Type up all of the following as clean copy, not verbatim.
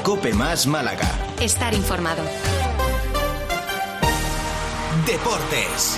COPE Más Málaga. Estar informado. Deportes.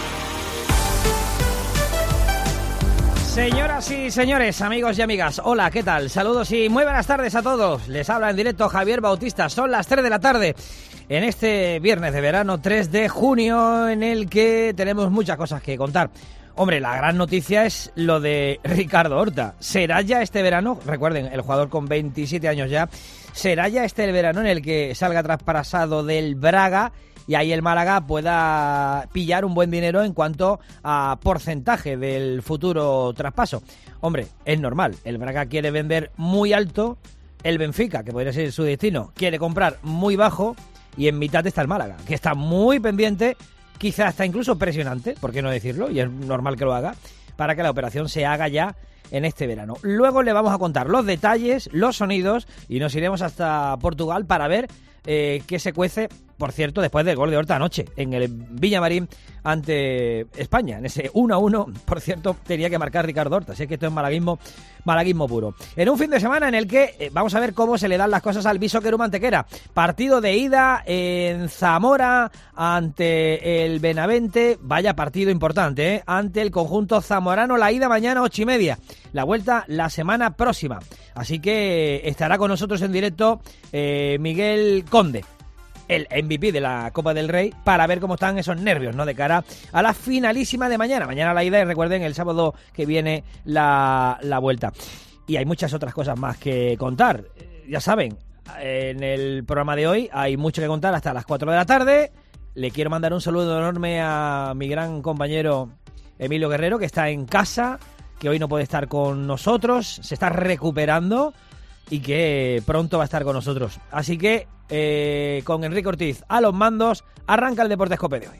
Señoras y señores, amigos y amigas, hola, ¿qué tal? Saludos y muy buenas tardes a todos. Les habla en directo Javier Bautista. Son las 3 de la tarde en este viernes de verano, 3 de junio, en el que tenemos muchas cosas que contar. Hombre, la gran noticia es lo de Ricardo Horta. ¿Será ya este verano? Recuerden, el jugador con 27 años ya. ¿Será ya este el verano en el que salga traspasado del Braga y ahí el Málaga pueda pillar un buen dinero en cuanto a porcentaje del futuro traspaso? Hombre, es normal. El Braga quiere vender muy alto, el Benfica, que podría ser su destino, quiere comprar muy bajo y en mitad está el Málaga, que está muy pendiente, quizás está incluso presionante, ¿por qué no decirlo? Y es normal que lo haga, para que la operación se haga ya en este verano. Luego le vamos a contar los detalles, los sonidos y nos iremos hasta Portugal para ver qué se cuece, por cierto, después del gol de Horta anoche en el Villamarín ante España, en ese 1-1, por cierto, tenía que marcar Ricardo Horta, así que esto es malaguismo puro. En un fin de semana en el que vamos a ver cómo se le dan las cosas al Visokero Antequera. Partido de ida en Zamora ante el Benavente, vaya partido importante, ante el conjunto zamorano, la ida mañana 8:30, la vuelta la semana próxima, así que estará con nosotros en directo Miguel Conde, el MVP de la Copa del Rey, para ver cómo están esos nervios, ¿no?, de cara a la finalísima de mañana. Mañana la ida y recuerden, el sábado que viene la vuelta. Y hay muchas otras cosas más que contar. Ya saben, en el programa de hoy hay mucho que contar hasta las 4 de la tarde. Le quiero mandar un saludo enorme a mi gran compañero Emilio Guerrero, que está en casa, que hoy no puede estar con nosotros, se está recuperando y que pronto va a estar con nosotros. Así que con Enrique Ortiz a los mandos, arranca el Deportes COPE de hoy.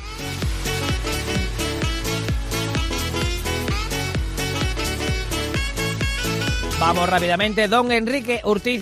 Vamos rápidamente, don Enrique Ortiz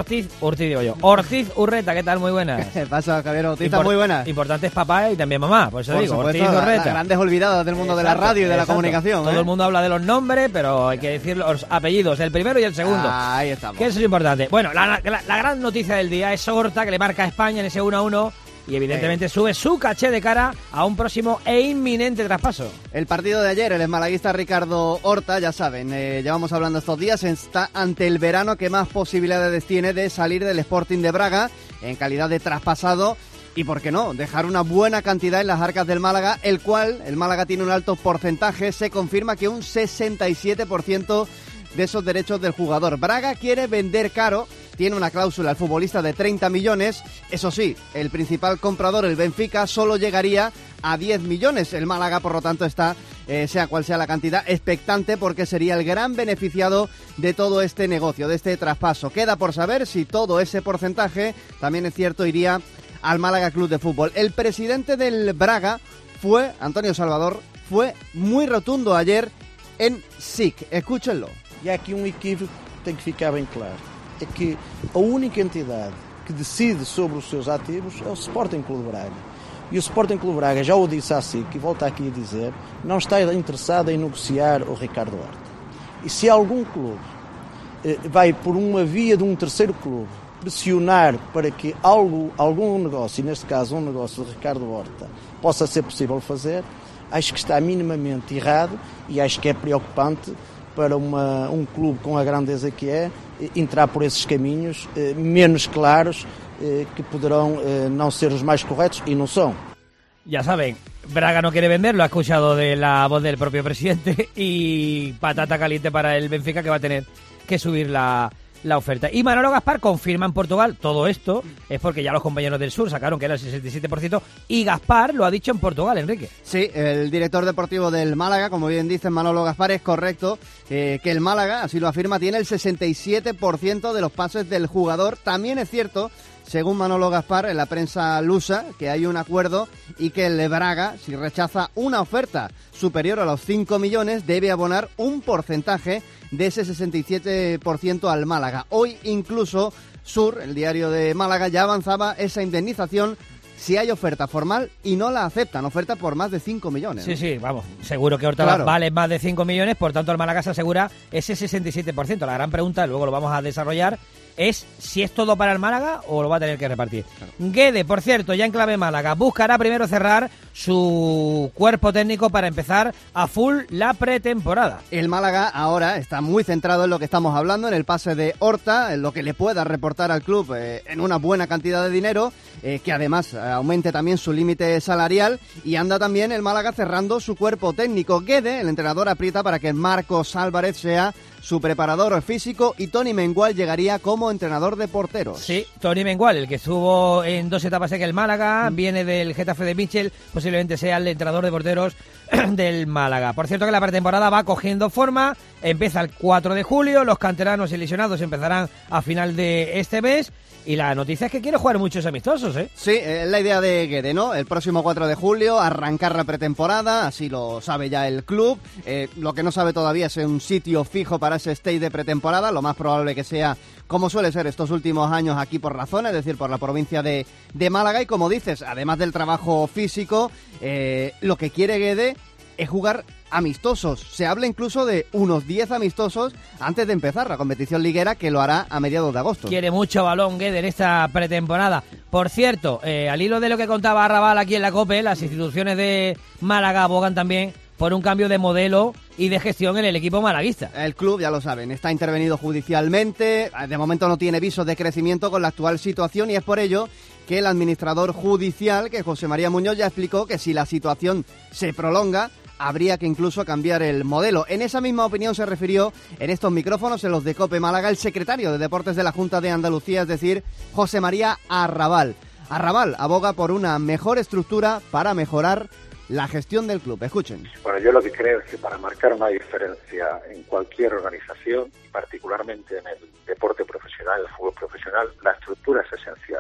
Urreta, ¿qué tal? Muy buenas. ¿Qué pasa, Javier Bautista? Muy buenas. Importante es papá y también mamá, por eso por digo, supuesto, Ortiz Urreta. Las grandes olvidadas del mundo de la radio y de la comunicación. Todo el mundo habla de los nombres, pero hay que decir los apellidos, el primero y el segundo. Ahí estamos. Que eso es importante. Bueno, la gran noticia del día es Horta, que le marca a España en ese 1-1. Y evidentemente sube su caché de cara a un próximo e inminente traspaso. El partido de ayer, el malaguista Ricardo Horta, ya saben, llevamos hablando estos días, está ante el verano que más posibilidades tiene de salir del Sporting de Braga en calidad de traspasado. Y por qué no, dejar una buena cantidad en las arcas del Málaga, el cual el Málaga tiene un alto porcentaje, se confirma que un 67% de esos derechos del jugador. Braga quiere vender caro, tiene una cláusula al futbolista de 30 millones, eso sí, el principal comprador, el Benfica, solo llegaría a 10 millones. El Málaga, por lo tanto, está, sea cual sea la cantidad, expectante porque sería el gran beneficiado de todo este negocio, de este traspaso. Queda por saber si todo ese porcentaje, también es cierto, iría al Málaga Club de Fútbol. El presidente del Braga Antonio Salvador, fue muy rotundo ayer en SIC. Escúchenlo. E há aqui equívoco que tem que ficar bem claro. É que a única entidade que decide sobre os seus ativos é o Sporting Clube Braga. E o Sporting Clube Braga, já o disse à SIC e volta aqui a dizer, não está interessado em negociar o Ricardo Horta. E se algum clube vai por uma via de um terceiro clube pressionar para que algum negócio, e neste caso um negócio de Ricardo Horta, possa ser possível fazer, acho que está minimamente errado e acho que é preocupante para um clube com a grandeza que é, entrar por esses caminhos menos claros, que poderão não ser os mais corretos, y no son. Ya saben, Braga no quiere vender, lo ha escuchado de la voz del propio presidente, y patata caliente para el Benfica, que va a tener que subir la oferta. Y Manolo Gaspar confirma en Portugal, todo esto es porque ya los compañeros del sur sacaron que era el 67%, y Gaspar lo ha dicho en Portugal, Enrique. Sí, el director deportivo del Málaga, como bien dice Manolo Gaspar, es correcto que el Málaga, así lo afirma, tiene el 67% de los pases del jugador. También es cierto, según Manolo Gaspar, en la prensa lusa, que hay un acuerdo y que el Braga, si rechaza una oferta superior a los 5 millones, debe abonar un porcentaje de ese 67% al Málaga. Hoy incluso Sur, el diario de Málaga, ya avanzaba esa indemnización si hay oferta formal y no la aceptan, oferta por más de 5 millones. ¿no? Sí, vamos, seguro que Horta vale más de 5 millones, por tanto el Málaga se asegura ese 67%. La gran pregunta, luego lo vamos a desarrollar, es si es todo para el Málaga o lo va a tener que repartir. Claro. Guede, por cierto, ya en clave Málaga, buscará primero cerrar su cuerpo técnico para empezar a full la pretemporada. El Málaga ahora está muy centrado en lo que estamos hablando, en el pase de Horta, en lo que le pueda reportar al club en una buena cantidad de dinero, que además aumente también su límite salarial, y anda también el Málaga cerrando su cuerpo técnico. Guede, el entrenador, aprieta para que Marcos Álvarez sea su preparador físico y Tony Mengual llegaría como entrenador de porteros. Sí, Tony Mengual, el que estuvo en 2 etapas en el Málaga, viene del Getafe de Michel, posiblemente sea el entrenador de porteros del Málaga. Por cierto que la pretemporada va cogiendo forma, empieza el 4 de julio, los canteranos y lesionados empezarán a final de este mes. Y la noticia es que quiere jugar muchos amistosos, ¿eh? Sí, es la idea de Guede, ¿no? El próximo 4 de julio, arrancar la pretemporada, así lo sabe ya el club. Lo que no sabe todavía es un sitio fijo para ese stage de pretemporada. Lo más probable que sea, como suele ser estos últimos años aquí por la zona, es decir, por la provincia de Málaga. Y como dices, además del trabajo físico, lo que quiere Guede es jugar amistosos. Se habla incluso de unos 10 amistosos antes de empezar la competición liguera, que lo hará a mediados de agosto. Quiere mucho balón Guede en esta pretemporada. Por cierto, al hilo de lo que contaba Arrabal aquí en la COPE, las instituciones de Málaga abogan también por un cambio de modelo y de gestión en el equipo malaguista. El club, ya lo saben, está intervenido judicialmente, de momento no tiene visos de crecimiento con la actual situación, y es por ello que el administrador judicial, que José María Muñoz, ya explicó que si la situación se prolonga, habría que incluso cambiar el modelo. En esa misma opinión se refirió en estos micrófonos, en los de COPE Málaga, el secretario de Deportes de la Junta de Andalucía, es decir, José María Arrabal. Arrabal aboga por una mejor estructura para mejorar la gestión del club. Escuchen. Bueno, yo lo que creo es que para marcar una diferencia en cualquier organización, y particularmente en el deporte profesional, el fútbol profesional, la estructura es esencial.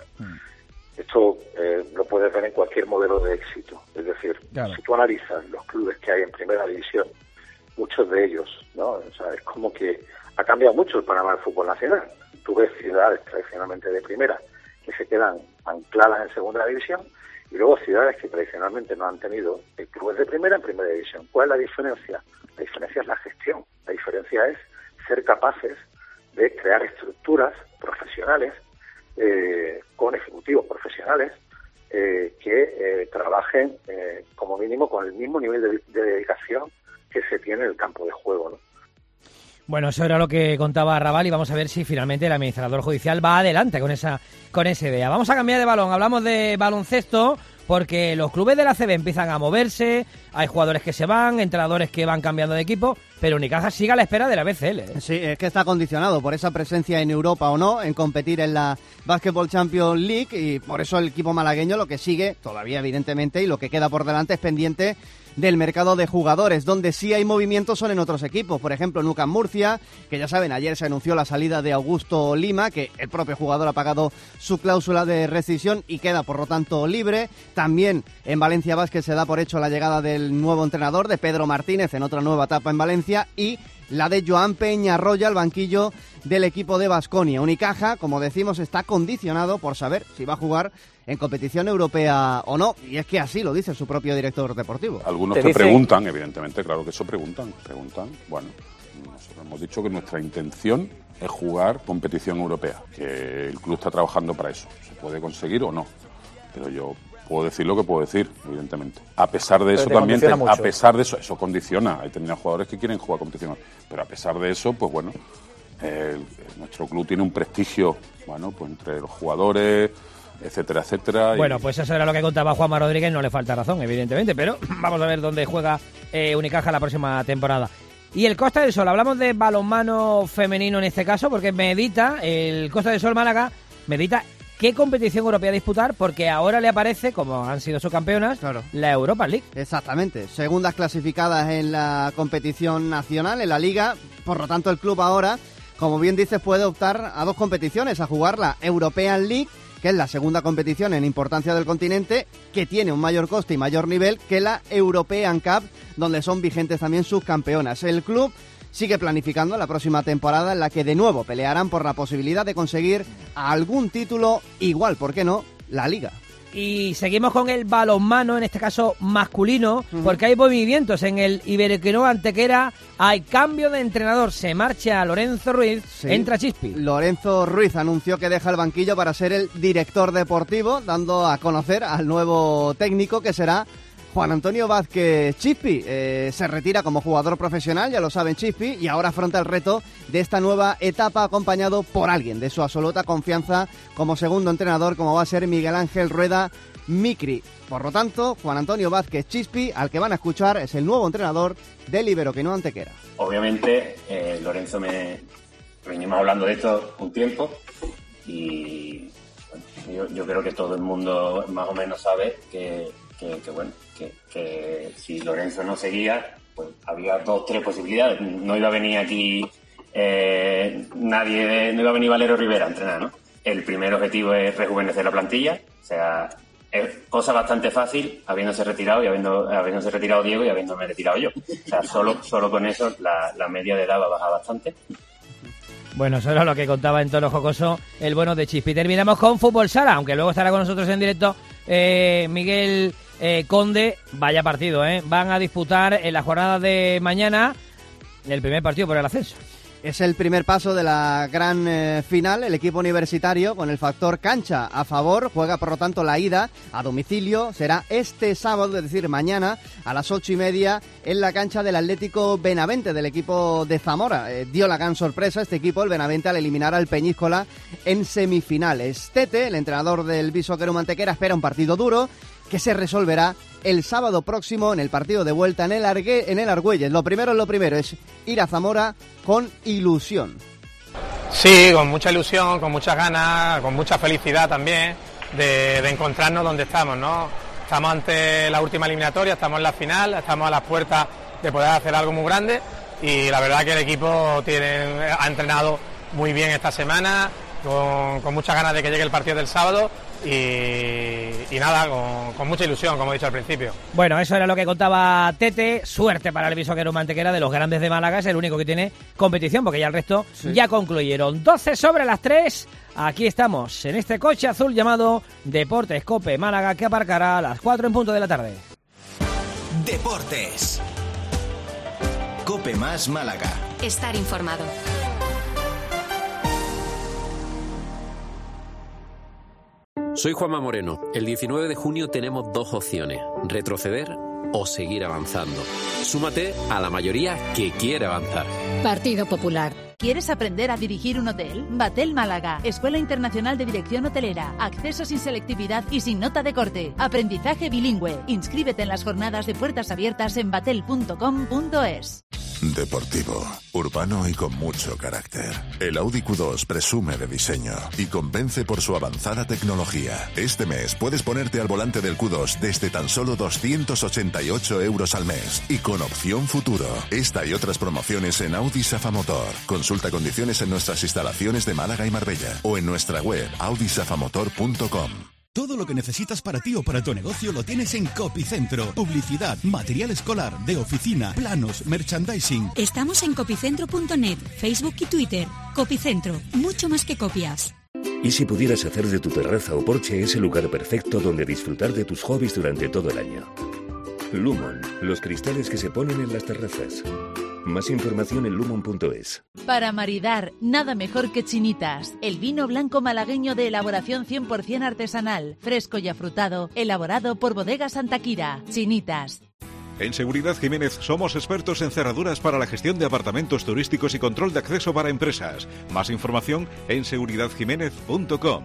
Esto lo puedes ver en cualquier modelo de éxito. Es decir, claro, si tú analizas los clubes que hay en primera división, muchos de ellos, ¿no? O sea, es como que ha cambiado mucho el panorama del fútbol nacional. Tú ves ciudades tradicionalmente de primera que se quedan ancladas en segunda división, y luego ciudades que tradicionalmente no han tenido clubes de primera en primera división. ¿Cuál es la diferencia? La diferencia es la gestión. La diferencia es ser capaces de crear estructuras profesionales con ejecutivos profesionales que trabajen como mínimo con el mismo nivel de dedicación que se tiene en el campo de juego, ¿no? Bueno, eso era lo que contaba Arrabal, y vamos a ver si finalmente el administrador judicial va adelante con esa idea. Vamos a cambiar de balón, hablamos de baloncesto, porque los clubes de la ACB empiezan a moverse, hay jugadores que se van, entrenadores que van cambiando de equipo, pero Unicaja sigue a la espera de la BCL, ¿eh? Sí, es que está condicionado por esa presencia en Europa o no, en competir en la Basketball Champions League, y por eso el equipo malagueño lo que sigue, todavía evidentemente, y lo que queda por delante es pendiente del mercado de jugadores. Donde sí hay movimientos son en otros equipos, por ejemplo en UCAM Murcia, que ya saben, ayer se anunció la salida de Augusto Lima, que el propio jugador ha pagado su cláusula de rescisión y queda por lo tanto libre. También en Valencia Basket se da por hecho la llegada del nuevo entrenador, de Pedro Martínez, en otra nueva etapa en Valencia, y la de Joan Peñarroya, al banquillo del equipo de Baskonia. Unicaja, como decimos, está condicionado por saber si va a jugar en competición europea o no, y es que así lo dice su propio director deportivo. Algunos te preguntan, evidentemente, claro que eso preguntan. Bueno, nosotros hemos dicho que nuestra intención es jugar competición europea, que el club está trabajando para eso. Se puede conseguir o no, pero yo puedo decir lo que puedo decir, evidentemente. A pesar de eso también, a pesar de eso, eso condiciona. Hay determinados jugadores que quieren jugar competición, pero a pesar de eso, pues bueno, nuestro club tiene un prestigio, bueno, pues entre los jugadores, etcétera, etcétera. Bueno, pues eso era lo que contaba Juanma Rodríguez, no le falta razón, evidentemente, pero vamos a ver dónde juega Unicaja la próxima temporada. Y el Costa del Sol, hablamos de balonmano femenino en este caso, porque el Costa del Sol Málaga medita qué competición europea disputar, porque ahora le aparece, como han sido subcampeonas, claro, la Europa League. Exactamente, segundas clasificadas en la competición nacional, en la Liga, por lo tanto el club ahora, como bien dices, puede optar a dos competiciones, a jugar la European League, que es la segunda competición en importancia del continente, que tiene un mayor coste y mayor nivel que la European Cup, donde son vigentes también sus campeonas. El club sigue planificando la próxima temporada, en la que de nuevo pelearán por la posibilidad de conseguir algún título igual, ¿por qué no?, la Liga. Y seguimos con el balonmano, en este caso masculino, porque hay movimientos en el Iberquinoa Antequera. Hay cambio de entrenador, se marcha Lorenzo Ruiz, entra Chispi. Lorenzo Ruiz anunció que deja el banquillo para ser el director deportivo, dando a conocer al nuevo técnico que será Juan Antonio Vázquez Chispi. Se retira como jugador profesional, ya lo saben Chispi, y ahora afronta el reto de esta nueva etapa acompañado por alguien de su absoluta confianza como segundo entrenador, como va a ser Miguel Ángel Rueda Micri. Por lo tanto, Juan Antonio Vázquez Chispi, al que van a escuchar, es el nuevo entrenador del Iberquinoa Antequera. Obviamente, Lorenzo venimos hablando de esto un tiempo y bueno, yo creo que todo el mundo más o menos sabe que si Lorenzo no seguía, pues había 2-3 posibilidades. No iba a venir aquí nadie, no iba a venir Valero Rivera a entrenar, ¿no? El primer objetivo es rejuvenecer la plantilla, o sea, es cosa bastante fácil habiéndose retirado Diego y habiéndome retirado yo. O sea, solo con eso la media de edad va a bajar bastante. Bueno, eso era lo que contaba en tono jocoso el bueno de Chispi. Terminamos con Fútbol Sala, aunque luego estará con nosotros en directo Miguel Conde. Vaya partido, van a disputar en la jornada de mañana el primer partido por el ascenso. Es el primer paso de la gran final. El equipo universitario, con el factor cancha a favor, juega por lo tanto la ida a domicilio. Será este sábado, es decir, mañana a las 8:30 en la cancha del Atlético Benavente, del equipo de Zamora. Dio la gran sorpresa este equipo, el Benavente, al eliminar al Peñíscola en semifinales. Tete, el entrenador del Bishoquerum Antequera, espera un partido duro que se resolverá el sábado próximo en el partido de vuelta en el Argüelles. Lo primero es ir a Zamora con ilusión. Sí, con mucha ilusión, con muchas ganas, con mucha felicidad también de encontrarnos donde estamos, ¿no? Estamos ante la última eliminatoria, estamos en la final, estamos a las puertas de poder hacer algo muy grande y la verdad que el equipo ha entrenado muy bien esta semana, con muchas ganas de que llegue el partido del sábado y nada, con mucha ilusión, como he dicho al principio. Bueno, eso era lo que contaba Tete. Suerte para el Bishoquerum Antequera, de los grandes de Málaga, es el único que tiene competición, porque ya el resto ya concluyeron. 12:03, aquí estamos, en este coche azul llamado Deportes Cope Málaga, que aparcará a las 4 en punto de la tarde. Deportes Cope más Málaga. Estar informado. Soy Juanma Moreno. El 19 de junio tenemos 2 opciones: retroceder o seguir avanzando. Súmate a la mayoría que quiere avanzar. Partido Popular. ¿Quieres aprender a dirigir un hotel? Batel Málaga, Escuela Internacional de Dirección Hotelera. Acceso sin selectividad y sin nota de corte. Aprendizaje bilingüe. Inscríbete en las jornadas de puertas abiertas en batel.com.es. Deportivo, urbano y con mucho carácter. El Audi Q2 presume de diseño y convence por su avanzada tecnología. Este mes puedes ponerte al volante del Q2 desde tan solo 288 euros al mes y con opción futuro. Esta y otras promociones en Audi Safa Motor. Consulta condiciones en nuestras instalaciones de Málaga y Marbella o en nuestra web audisafamotor.com. Todo lo que necesitas para ti o para tu negocio lo tienes en Copicentro. Publicidad, material escolar, de oficina, planos, merchandising. Estamos en copicentro.net, Facebook y Twitter. Copicentro, mucho más que copias. ¿Y si pudieras hacer de tu terraza o porche ese lugar perfecto donde disfrutar de tus hobbies durante todo el año? Lumon, los cristales que se ponen en las terrazas. Más información en lumon.es. Para maridar, nada mejor que Chinitas, el vino blanco malagueño de elaboración 100% artesanal, fresco y afrutado, elaborado por Bodega Santa Quira. Chinitas. En Seguridad Jiménez somos expertos en cerraduras para la gestión de apartamentos turísticos y control de acceso para empresas. Más información en seguridadjiménez.com.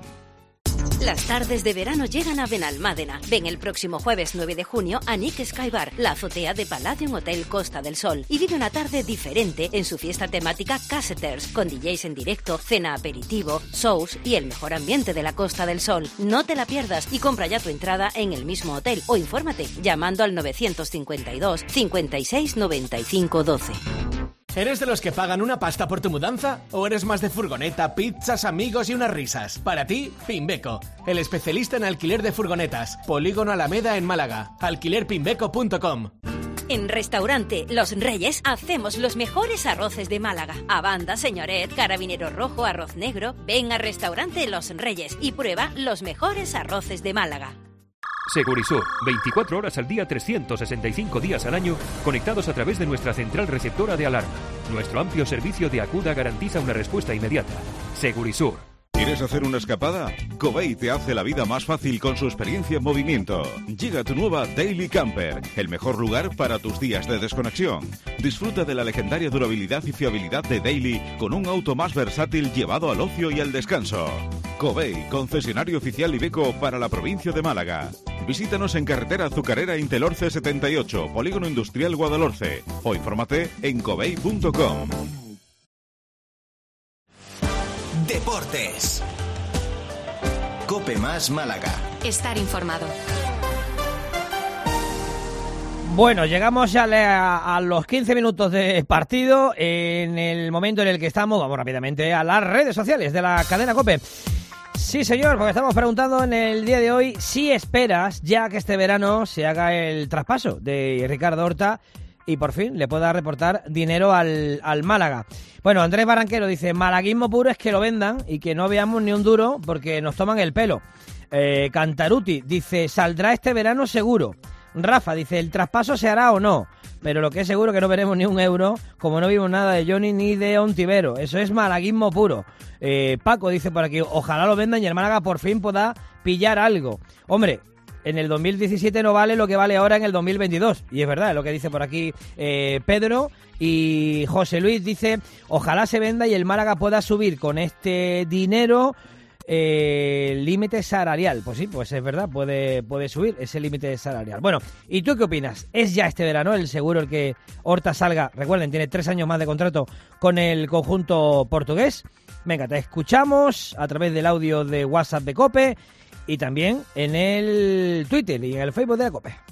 Las tardes de verano llegan a Benalmádena. Ven el próximo jueves 9 de junio a Nick Sky Bar, la azotea de Palladium Hotel Costa del Sol, y vive una tarde diferente en su fiesta temática Casseters, con DJs en directo, cena aperitivo, shows y el mejor ambiente de la Costa del Sol. No te la pierdas y compra ya tu entrada en el mismo hotel o infórmate llamando al 952 56 95 12. ¿Eres de los que pagan una pasta por tu mudanza? ¿O eres más de furgoneta, pizzas, amigos y unas risas? Para ti, Pimbeco, el especialista en alquiler de furgonetas. Polígono Alameda en Málaga. alquilerpimbeco.com. En Restaurante Los Reyes hacemos los mejores arroces de Málaga. Abanda, señoret, carabinero rojo, arroz negro. Ven a Restaurante Los Reyes y prueba los mejores arroces de Málaga. Segurisur, 24 horas al día, 365 días al año, conectados a través de nuestra central receptora de alarma. Nuestro amplio servicio de Acuda garantiza una respuesta inmediata. Segurisur. ¿Quieres hacer una escapada? Covey te hace la vida más fácil con su experiencia en movimiento. Llega tu nueva Daily Camper, el mejor lugar para tus días de desconexión. Disfruta de la legendaria durabilidad y fiabilidad de Daily con un auto más versátil llevado al ocio y al descanso. Covey, concesionario oficial Iveco para la provincia de Málaga. Visítanos en carretera Azucarera Intelorce 78, Polígono Industrial Guadalhorce, o infórmate en covey.com. Deportes. Cope Más Málaga. Estar informado. Bueno, llegamos ya a los 15 minutos de partido. En el momento en el que estamos, vamos rápidamente a las redes sociales de la cadena COPE. Sí, señor, porque estamos preguntando en el día de hoy si esperas ya que este verano se haga el traspaso de Ricardo Horta y por fin le pueda reportar dinero al Málaga. Bueno, Andrés Barranquero dice, malaguismo puro es que lo vendan y que no veamos ni un duro porque nos toman el pelo. Cantaruti dice, saldrá este verano seguro. Rafa dice, el traspaso se hará o no, pero lo que es seguro que no veremos ni un euro, como no vimos nada de Johnny ni de Ontivero. Eso es malaguismo puro. Paco dice por aquí, ojalá lo vendan y el Málaga por fin pueda pillar algo. Hombre, en el 2017 no vale lo que vale ahora en el 2022. Y es verdad, es lo que dice por aquí Pedro. Y José Luis dice, ojalá se venda y el Málaga pueda subir con este dinero límite salarial. Pues sí, pues es verdad, puede subir ese límite salarial. Bueno, ¿y tú qué opinas? ¿Es ya este verano el seguro el que Horta salga? Recuerden, tiene 3 años más de contrato con el conjunto portugués. Venga, te escuchamos a través del audio de WhatsApp de COPE y también en el Twitter y en el Facebook de la COPE.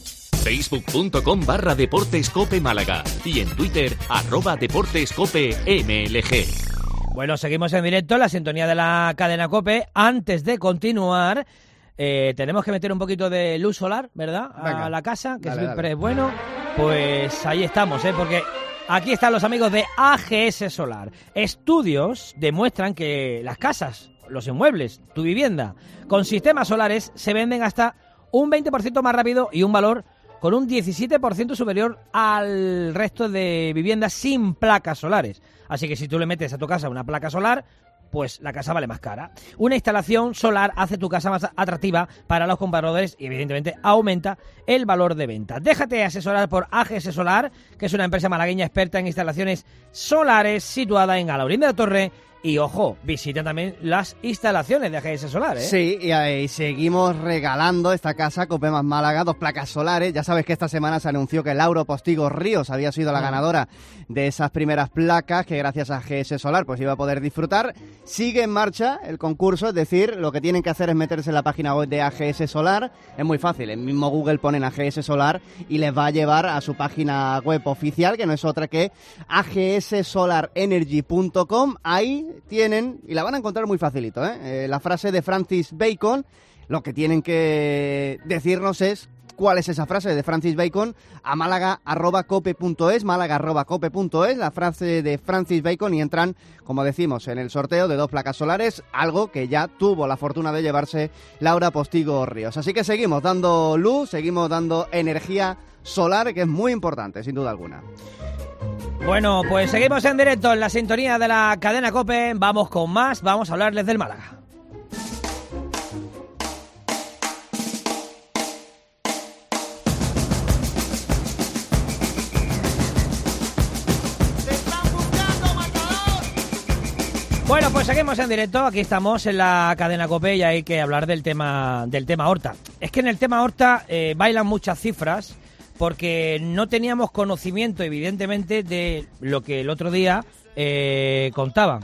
Facebook.com/Deportes Cope Málaga y en Twitter @Deportes Cope MLG. Bueno, seguimos en directo en la sintonía de la cadena COPE. Antes de continuar, tenemos que meter un poquito de luz solar, ¿verdad? Venga, a la casa, que dale, siempre dale. es bueno. Pues ahí estamos, porque aquí están los amigos de AGS Solar. Estudios demuestran que las casas, los inmuebles, tu vivienda, con sistemas solares se venden hasta un 20% más rápido y un valor con un 17% superior al resto de viviendas sin placas solares. Así que si tú le metes a tu casa una placa solar, pues la casa vale más cara. Una instalación solar hace tu casa más atractiva para los compradores y evidentemente aumenta el valor de venta. Déjate asesorar por AGS Solar, que es una empresa malagueña experta en instalaciones solares situada en Alaurín de la Torre. Y ojo, visita también las instalaciones de AGS Solar, Sí, y seguimos regalando esta casa, Cope Más Málaga, 2 placas solares. Ya sabes que esta semana se anunció que Laura Postigo Ríos había sido la ganadora de esas primeras placas, que gracias a AGS Solar pues iba a poder disfrutar. Sigue en marcha el concurso, es decir, lo que tienen que hacer es meterse en la página web de AGS Solar. Es muy fácil, en mismo Google ponen AGS Solar y les va a llevar a su página web oficial, que no es otra que agsolarenergy.com. Ahí tienen, y la van a encontrar muy facilito, la frase de Francis Bacon. Lo que tienen que decirnos es cuál es esa frase de Francis Bacon a málaga@cope.es, málaga@cope.es, la frase de Francis Bacon, y entran, como decimos, en el sorteo de 2 placas solares, algo que ya tuvo la fortuna de llevarse Laura Postigo Ríos. Así que seguimos dando luz, seguimos dando energía solar, que es muy importante, sin duda alguna. Bueno, pues seguimos en directo en la sintonía de la cadena COPE. Vamos con más, vamos a hablarles del Málaga. Bueno, pues seguimos en directo, aquí estamos en la cadena COPE y hay que hablar del tema Horta. Es que en el tema Horta bailan muchas cifras, porque no teníamos conocimiento, evidentemente, de lo que el otro día contaban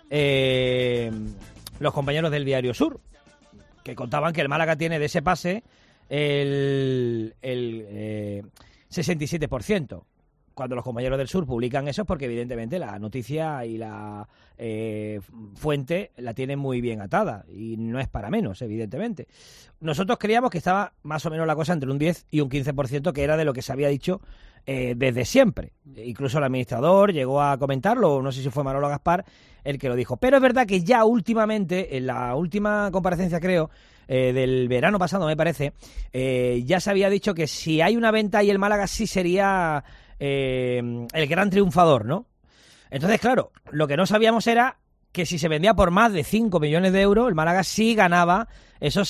los compañeros del Diario Sur, que contaban que el Málaga tiene de ese pase el 67%, cuando los compañeros del sur publican eso es porque evidentemente la noticia y la fuente la tienen muy bien atada y no es para menos, evidentemente. Nosotros creíamos que estaba más o menos la cosa entre un 10 y un 15%, que era de lo que se había dicho desde siempre. Incluso el administrador llegó a comentarlo, no sé si fue Manolo Gaspar el que lo dijo. Pero es verdad que ya últimamente, en la última comparecencia creo, del verano pasado me parece, ya se había dicho que si hay una venta y el Málaga sí sería el gran triunfador, ¿no? Entonces, claro, lo que no sabíamos era que si se vendía por más de 5 millones de euros, el Málaga sí ganaba ese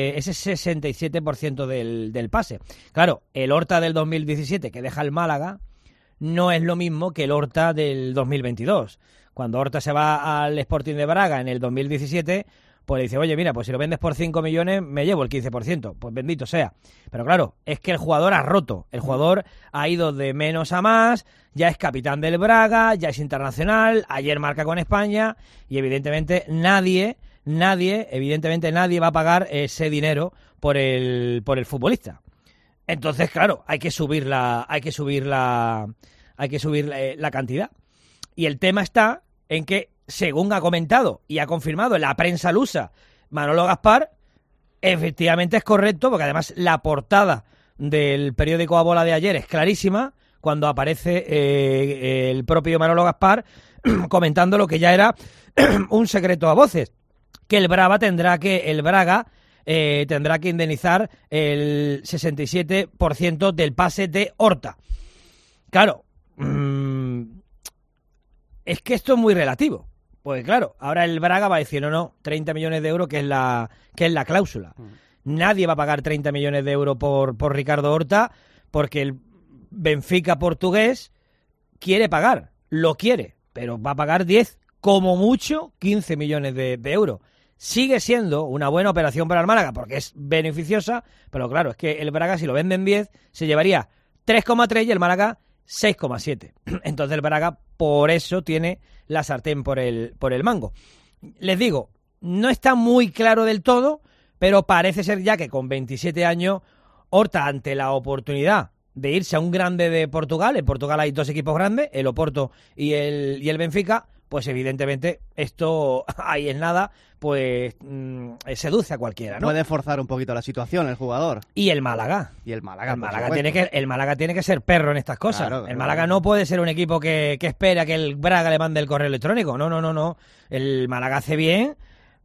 67% del pase. Claro, el Horta del 2017 que deja el Málaga no es lo mismo que el Horta del 2022. Cuando Horta se va al Sporting de Braga en el 2017, pues dice, oye, mira, pues si lo vendes por 5 millones, me llevo el 15%. Pues bendito sea. Pero claro, es que el jugador ha roto. El jugador ha ido de menos a más, ya es capitán del Braga, ya es internacional, ayer marca con España y evidentemente nadie va a pagar ese dinero por el futbolista. Entonces, claro, hay que subir la cantidad. Y el tema está en que, según ha comentado y ha confirmado en la prensa lusa Manolo Gaspar, efectivamente es correcto, porque además la portada del periódico A Bola de ayer es clarísima, cuando aparece el propio Manolo Gaspar comentando lo que ya era un secreto a voces, que el Braga tendrá que indemnizar el 67% del pase de Horta. Claro, es que esto es muy relativo. Pues claro, ahora el Braga va a decir, no, 30 millones de euros, que es la cláusula. Nadie va a pagar 30 millones de euros por Ricardo Horta, porque el Benfica portugués quiere pagar, lo quiere, pero va a pagar 10, como mucho 15 millones de euros. Sigue siendo una buena operación para el Málaga, porque es beneficiosa, pero claro, es que el Braga, si lo venden 10, se llevaría 3,3 y el Málaga 6,7. Entonces el Braga por eso tiene la sartén por el mango. Les digo, no está muy claro del todo, pero parece ser ya que con 27 años Horta, ante la oportunidad de irse a un grande de Portugal, en Portugal hay dos equipos grandes, el Oporto y el Benfica, pues evidentemente esto ahí es nada, pues seduce a cualquiera, ¿no? Puede forzar un poquito la situación el jugador. Y el Málaga. El Málaga tiene que ser perro en estas cosas. Claro, el Málaga no puede ser un equipo que espera que el Braga le mande el correo electrónico. No. El Málaga hace bien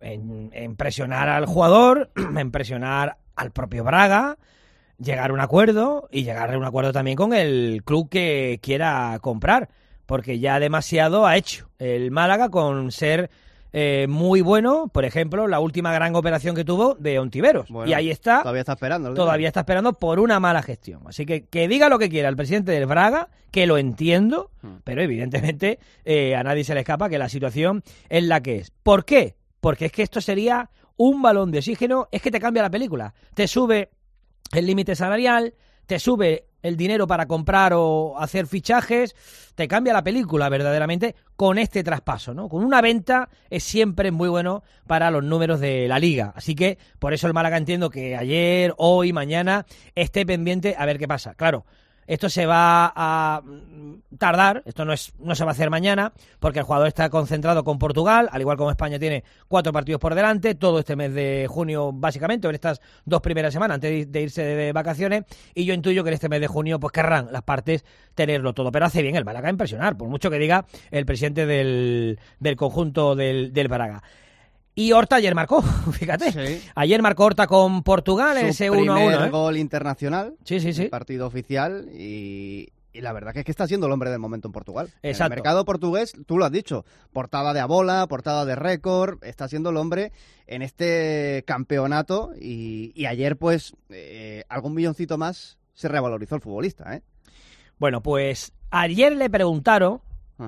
en presionar al jugador, en presionar al propio Braga, llegar a un acuerdo y llegar a un acuerdo también con el club que quiera comprar, porque ya demasiado ha hecho el Málaga con ser muy bueno. Por ejemplo, la última gran operación que tuvo de Ontiveros. Bueno, y ahí está. Todavía está esperando. Todavía está esperando por una mala gestión. Así que diga lo que quiera el presidente del Braga, que lo entiendo, pero evidentemente a nadie se le escapa que la situación es la que es. ¿Por qué? Porque es que esto sería un balón de oxígeno, es que te cambia la película. Te sube el límite salarial, te sube el dinero para comprar o hacer fichajes, te cambia la película verdaderamente con este traspaso, ¿no? Con una venta es siempre muy bueno para los números de la Liga. Así que por eso el Málaga, entiendo que ayer, hoy, mañana esté pendiente a ver qué pasa. Claro, esto se va a tardar, esto no se va a hacer mañana, porque el jugador está concentrado con Portugal, al igual como España tiene 4 partidos por delante, todo este mes de junio básicamente, o en estas 2 primeras semanas antes de irse de vacaciones, y yo intuyo que en este mes de junio pues querrán las partes tenerlo todo, pero hace bien el Málaga impresionar, por mucho que diga el presidente del conjunto del Braga. Y Horta ayer marcó, fíjate. Sí. Ayer marcó Horta con Portugal en ese 1-1. Su primer gol internacional. Sí. Partido oficial. Y la verdad que es que está siendo el hombre del momento en Portugal. Exacto. En el mercado portugués, tú lo has dicho, portada de Abola, portada de Récord, está siendo el hombre en este campeonato. Y ayer, pues, algún milloncito más se revalorizó el futbolista, ¿eh? Bueno, pues ayer le preguntaron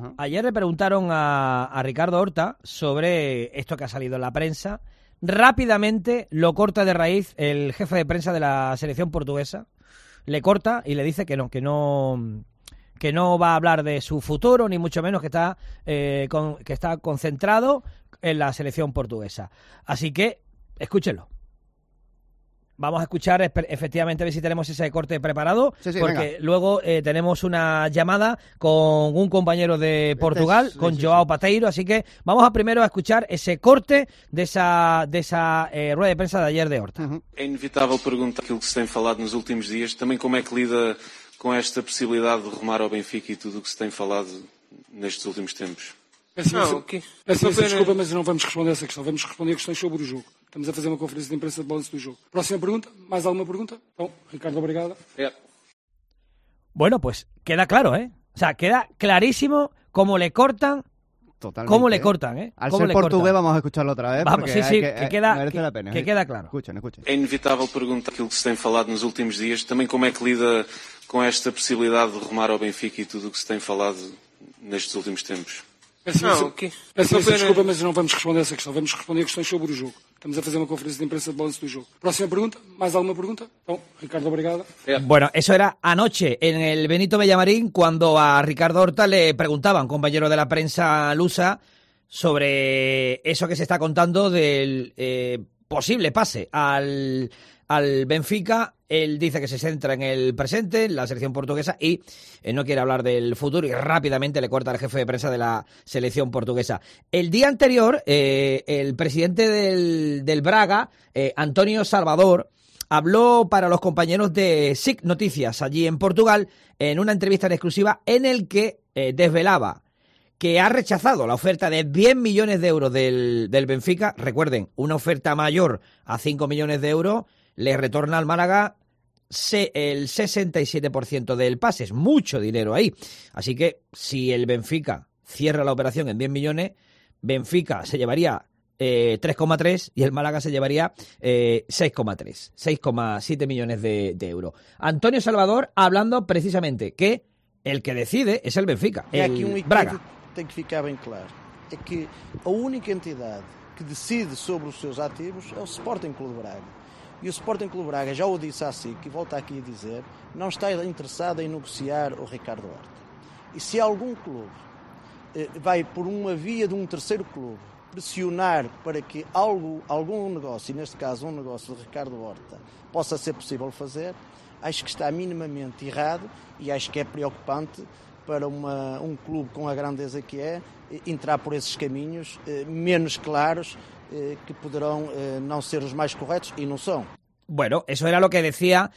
a Ricardo Horta sobre esto que ha salido en la prensa. Rápidamente lo corta de raíz el jefe de prensa de la selección portuguesa. Le corta y le dice que no va a hablar de su futuro, ni mucho menos que está concentrado en la selección portuguesa. Así que, escúchenlo. vamos a escuchar efectivamente a ver si tenemos ese corte preparado, porque venga. luego tenemos una llamada con un compañero de Portugal, con Joao Pateiro, así que vamos a primero a escuchar ese corte de esa rueda de prensa de ayer de Horta. É inevitável perguntar aquilo que se tem falado nos últimos dias, também como é que lida com esta possibilidade de rumar ao Benfica e tudo o que se tem falado nestes últimos tempos. Peço desculpa, mas não vamos responder essa questão. Vamos responder questões sobre o jogo. Estamos a fazer uma conferência de imprensa de balanço do jogo. Próxima pergunta. ¿Mais alguma pergunta? Então, Ricardo, obrigado. Bueno, pues queda claro, ¿eh? O sea, queda clarísimo cómo le cortan. Totalmente. ¿Cómo le cortan, eh? Al ¿Cómo ser le portugués cortan? vamos a escucharlo otra vez. Vamos, sí, sí, merece la pena. Que queda claro. Escuchen. É inevitável perguntar aquilo que se tem falado nos últimos dias, também como é que lida com esta possibilidade de rumar ao Benfica e tudo o que se tem falado nestes últimos tempos. Peço desculpa, mas não vamos responder essa questão. Vamos responder questões sobre o jogo. Estamos a fazer uma conferência de imprensa de balanço do jogo. Próxima pergunta. ¿Mais alguma pergunta? Então, Ricardo, obrigado. Bueno, eso era anoche en el Benito Villamarín cuando a Ricardo Horta le preguntaban, compañero de la prensa lusa, sobre eso que se está contando del posible pase al Benfica. Él dice que se centra en el presente, en la selección portuguesa, y no quiere hablar del futuro, y rápidamente le corta al jefe de prensa de la selección portuguesa. El día anterior, el presidente del Braga, Antonio Salvador, habló para los compañeros de SIC Noticias allí en Portugal en una entrevista en exclusiva en el que desvelaba que ha rechazado la oferta de 10 millones de euros del Benfica. Recuerden, una oferta mayor a 5 millones de euros le retorna al Málaga el 67% del pase. Es mucho dinero ahí. Así que si el Benfica cierra la operación en 10 millones, Benfica se llevaría 3,3 y el Málaga se llevaría 6,3, 6,7 millones de euros. Antonio Salvador hablando precisamente que el que decide es el Benfica, el Braga. Tem que ficar bem claro. É que a única entidade que decide sobre os seus ativos é o Sporting Clube Braga. E o Sporting Clube Braga, já o disse à SIC, e volta aqui a dizer, não está interessado em negociar o Ricardo Horta. E se algum clube vai por uma via de um terceiro clube pressionar para que algum negócio, e neste caso um negócio de Ricardo Horta, possa ser possível fazer, acho que está minimamente errado e acho que é preocupante para um clube com a grandeza que é entrar por esses caminhos menos claros que poderão no ser los más correctos y no son. Bueno, eso era lo que decía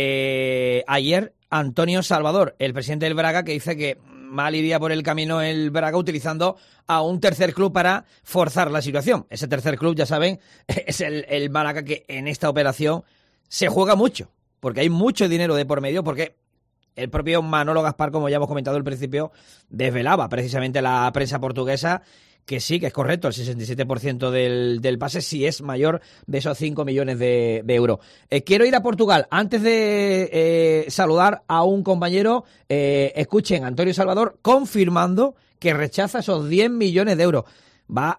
ayer Antonio Salvador, el presidente del Braga, que dice que mal iría por el camino el Braga utilizando a un tercer club para forzar la situación. Ese tercer club, ya saben, es el Málaga, que en esta operación se juega mucho, porque hay mucho dinero de por medio, porque el propio Manolo Gaspar, como ya hemos comentado al principio, desvelaba precisamente a la prensa portuguesa que sí, que es correcto, el 67% del pase sí es mayor de esos 5 millones de euros. Quiero ir a Portugal. Antes de saludar a un compañero, escuchen, Antonio Salvador confirmando que rechaza esos 10 millones de euros. Va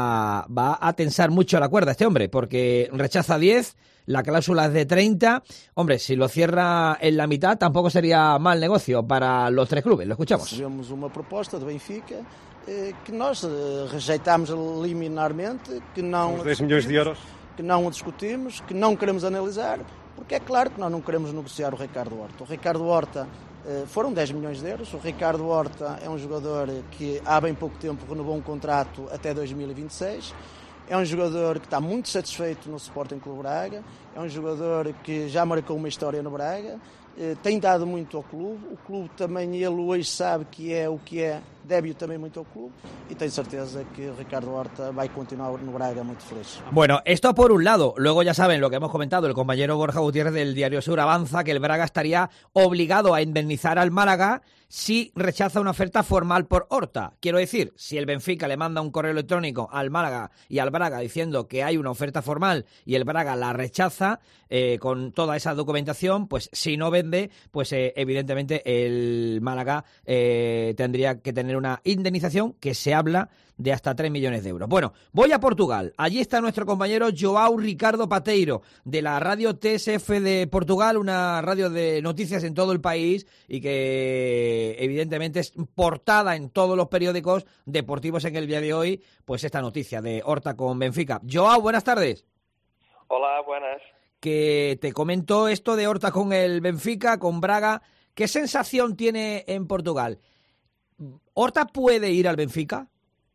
a tensar mucho la cuerda este hombre, porque rechaza 10, la cláusula es de 30. Hombre, si lo cierra en la mitad, tampoco sería mal negocio para los tres clubes. Lo escuchamos. Recebemos uma proposta do Benfica que nós rejeitamos liminarmente, que não... Os 10 milhões de euros? Que não o discutimos, que não queremos analisar, porque é claro que nós não queremos negociar o Ricardo Horta. O Ricardo Horta foram 10 milhões de euros. O Ricardo Horta é um jogador que há bem pouco tempo renovou um contrato até 2026. É um jogador que está muito satisfeito no Sporting Clube Braga, é um jogador que já marcou uma história no Braga, tem dado muito ao clube, o clube também, ele hoje sabe que é o que é, debe também muito ao clube, y tengo certeza que Ricardo Horta va a continuar no Braga muy feliz. Bueno, esto por un lado. Luego ya saben lo que hemos comentado, el compañero Borja Gutiérrez del Diario Sur avanza que el Braga estaría obligado a indemnizar al Málaga si rechaza una oferta formal por Horta. Quiero decir, si el Benfica le manda un correo electrónico al Málaga y al Braga diciendo que hay una oferta formal y el Braga la rechaza con toda esa documentación, pues si no vende, pues evidentemente el Málaga tendría que tener una indemnización que se habla de hasta 3 millones de euros. Bueno, voy a Portugal. Allí está nuestro compañero Joao Ricardo Pateiro, de la radio TSF de Portugal, una radio de noticias en todo el país y que evidentemente es portada en todos los periódicos deportivos en el día de hoy, pues esta noticia de Horta con Benfica. Joao, buenas tardes. Hola, buenas. que te comentó esto de Horta con el Benfica, con Braga. ¿Qué sensación tiene en Portugal? ¿Horta puede ir al Benfica?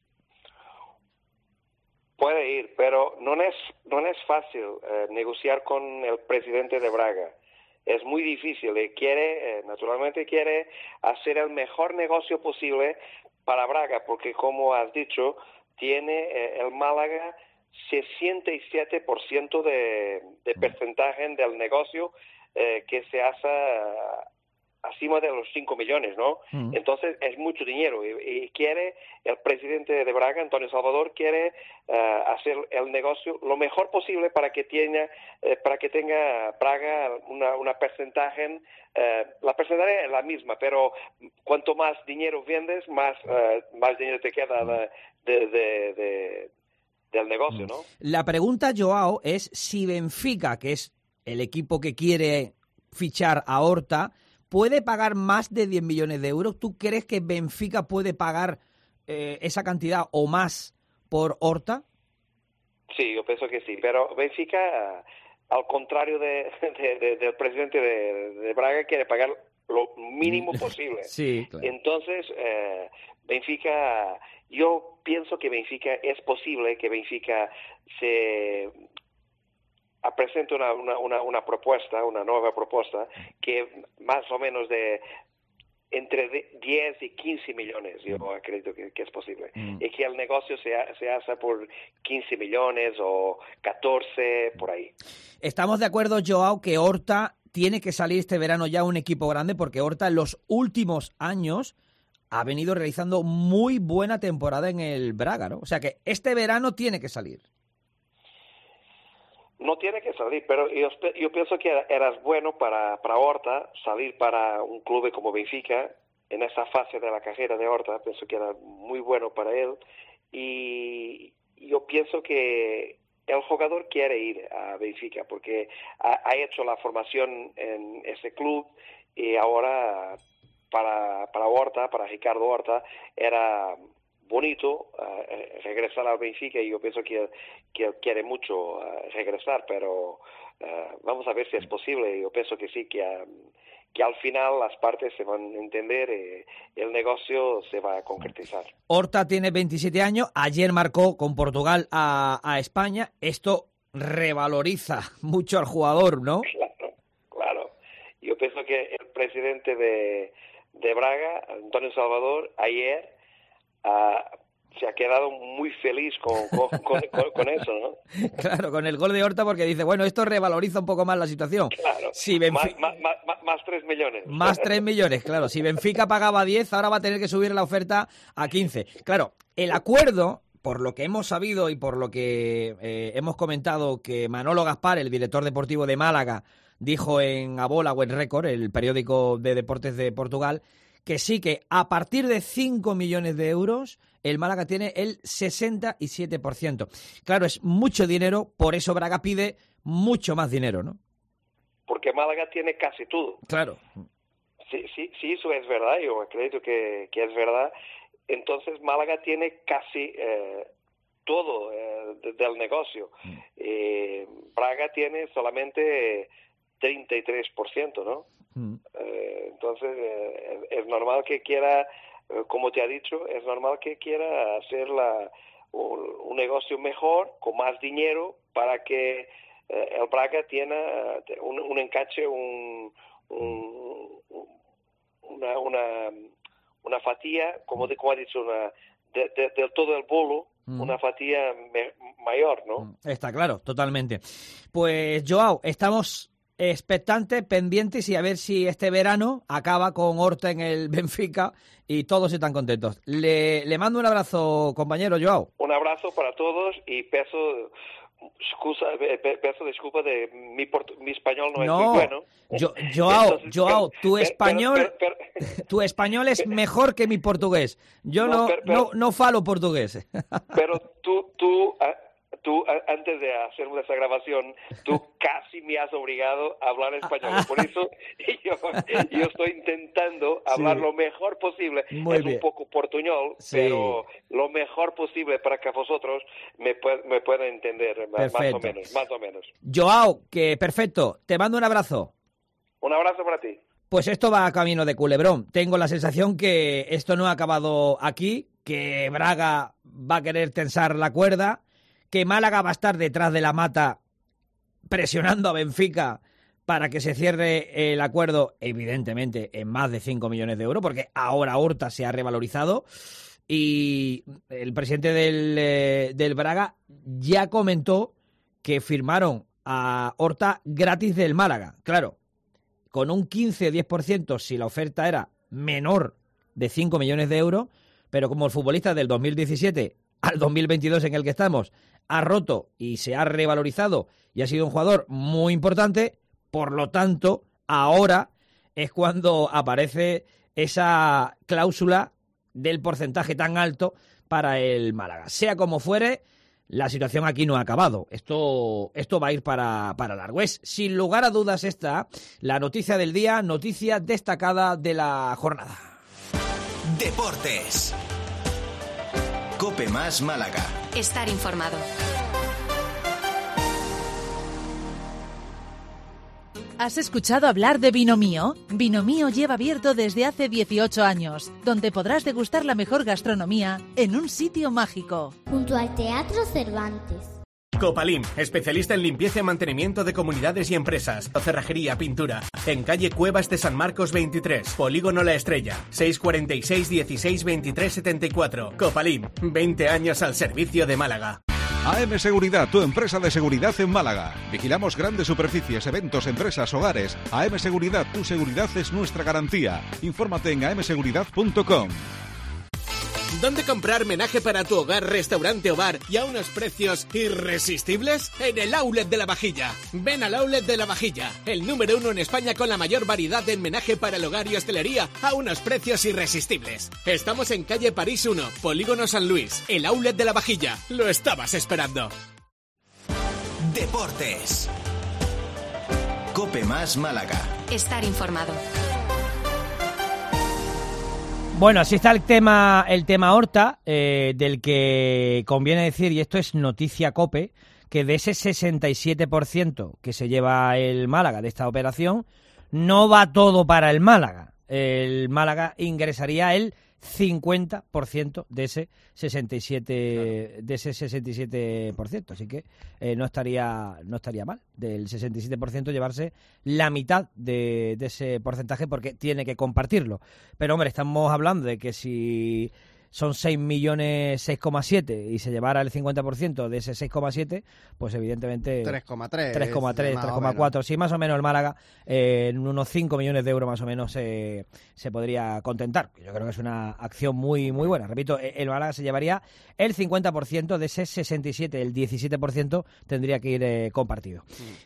Puede ir, pero no es fácil negociar con el presidente de Braga. Es muy difícil. Naturalmente quiere hacer el mejor negocio posible para Braga, porque como has dicho, tiene el Málaga 67% de porcentaje del negocio que se hace acima de los 5 millones, ¿no? Entonces es mucho dinero y quiere el presidente de Braga, Antonio Salvador, quiere hacer el negocio lo mejor posible para que tenga Braga una porcentaje. La porcentaje es la misma, pero cuanto más dinero vendes, más dinero te queda del negocio, ¿no? La pregunta, Joao, es si Benfica, que es el equipo que quiere fichar a Horta, ¿puede pagar más de 10 millones de euros? ¿Tú crees que Benfica puede pagar esa cantidad o más por Horta? Sí, yo pienso que sí, pero Benfica, al contrario del presidente de Braga, quiere pagar lo mínimo posible. Sí, claro. Entonces, Benfica, yo pienso que Benfica es posible que Benfica se presente una propuesta, una nueva propuesta, que más o menos de entre 10 y 15 millones, yo acredito que es posible. Y que el negocio se hace por 15 millones o 14, por ahí. Estamos de acuerdo, Joao, que Horta tiene que salir este verano ya un equipo grande, porque Horta en los últimos años ha venido realizando muy buena temporada en el Braga, ¿no? O sea que este verano tiene que salir. No tiene que salir, pero yo pienso que era bueno para Horta salir para un club como Benfica en esa fase de la carrera de Horta. Pienso que era muy bueno para él y yo pienso que el jugador quiere ir a Benfica porque ha hecho la formación en ese club y ahora para Horta, para Ricardo Horta, era bonito regresar al Benfica y yo pienso que él quiere mucho regresar, pero vamos a ver si es posible. Yo pienso que sí, que al final las partes se van a entender y el negocio se va a concretizar. Horta tiene 27 años, ayer marcó con Portugal a España. Esto revaloriza mucho al jugador, ¿no? Claro. Yo pienso que el presidente de Braga, Antonio Salvador, ayer se ha quedado muy feliz con eso, ¿no? Claro, con el gol de Horta, porque dice, bueno, esto revaloriza un poco más la situación. Claro, si más 3 millones. Más 3 millones, claro. Si Benfica pagaba 10, ahora va a tener que subir la oferta a 15. Claro, el acuerdo, por lo que hemos sabido y por lo que hemos comentado, que Manolo Gaspar, el director deportivo de Málaga, dijo en Abola o en Récord, el periódico de deportes de Portugal, que sí, que a partir de 5 millones de euros el Málaga tiene el 67%. Claro, es mucho dinero, por eso Braga pide mucho más dinero, ¿no? Porque Málaga tiene casi todo. Claro. Si eso es verdad, yo acredito que es verdad, entonces Málaga tiene casi todo del negocio. Braga tiene solamente 33%, ¿no? Entonces es normal que quiera, como te ha dicho, es normal que quiera hacer un negocio mejor, con más dinero, para que el Braga tenga un encache, una fatía, como ha dicho, de todo el bolo, una fatía mayor, ¿no? Está claro, totalmente. Pues, Joao, estamos expectantes, pendientes y a ver si este verano acaba con Horta en el Benfica y todos están contentos. Le mando un abrazo, compañero Joao. Un abrazo para todos y peço disculpa de mi español no es muy bueno. Joao, tu español es mejor que mi portugués. Yo no falo portugués. Pero tú tú, antes de hacer esa grabación, tú casi me has obligado a hablar español. Por eso yo estoy intentando hablar lo mejor posible. Muy es bien. un poco portuñol, pero lo mejor posible para que vosotros me puedan entender, más o menos. Joao, que perfecto. Te mando un abrazo. Un abrazo para ti. Pues esto va a camino de culebrón. Tengo la sensación que esto no ha acabado aquí, que Braga va a querer tensar la cuerda, que Málaga va a estar detrás de la mata presionando a Benfica para que se cierre el acuerdo, evidentemente, en más de 5 millones de euros, porque ahora Horta se ha revalorizado y el presidente del Braga ya comentó que firmaron a Horta gratis del Málaga. Claro, con un 15 o 10% si la oferta era menor de 5 millones de euros, pero como el futbolista del 2017 al 2022 en el que estamos ha roto y se ha revalorizado y ha sido un jugador muy importante, por lo tanto, ahora es cuando aparece esa cláusula del porcentaje tan alto para el Málaga. Sea como fuere, la situación aquí no ha acabado. Esto va a ir para largo. Es, sin lugar a dudas, esta la noticia del día, noticia destacada de la jornada. Deportes. COPE más Málaga. Estar informado. ¿Has escuchado hablar de Vino Mío? Vino Mío lleva abierto desde hace 18 años, donde podrás degustar la mejor gastronomía en un sitio mágico. Junto al Teatro Cervantes. Copalim, especialista en limpieza y mantenimiento de comunidades y empresas, cerrajería, pintura. En calle Cuevas de San Marcos 23, Polígono La Estrella, 646 16 23 74. Copalim, 20 años al servicio de Málaga. AM Seguridad, tu empresa de seguridad en Málaga. Vigilamos grandes superficies, eventos, empresas, hogares. AM Seguridad, tu seguridad es nuestra garantía. Infórmate en amseguridad.com. ¿Dónde comprar menaje para tu hogar, restaurante o bar y a unos precios irresistibles? En el Outlet de La Vajilla. Ven al Outlet de La Vajilla, el número 1 en España con la mayor variedad de menaje para el hogar y hostelería a unos precios irresistibles. Estamos en calle París 1, Polígono San Luis. El Outlet de La Vajilla. Lo estabas esperando. Deportes. COPE más Málaga. Estar informado. Bueno, así está el tema Horta, del que conviene decir, y esto es noticia COPE, que de ese 67% que se lleva el Málaga de esta operación, no va todo para el Málaga. El Málaga ingresaría el 50% de ese 67%, así que no estaría mal del 67% llevarse la mitad de ese porcentaje, porque tiene que compartirlo. Pero hombre, estamos hablando de que si son 6 millones 6,7 y se llevara el 50% de ese 6,7, pues evidentemente 3,3, 3,4, sí, más o menos el Málaga en unos 5 millones de euros más o menos se podría contentar. Yo creo que es una acción muy muy buena. Repito, el Málaga se llevaría el 50% de ese 67, el 17% tendría que ir compartido.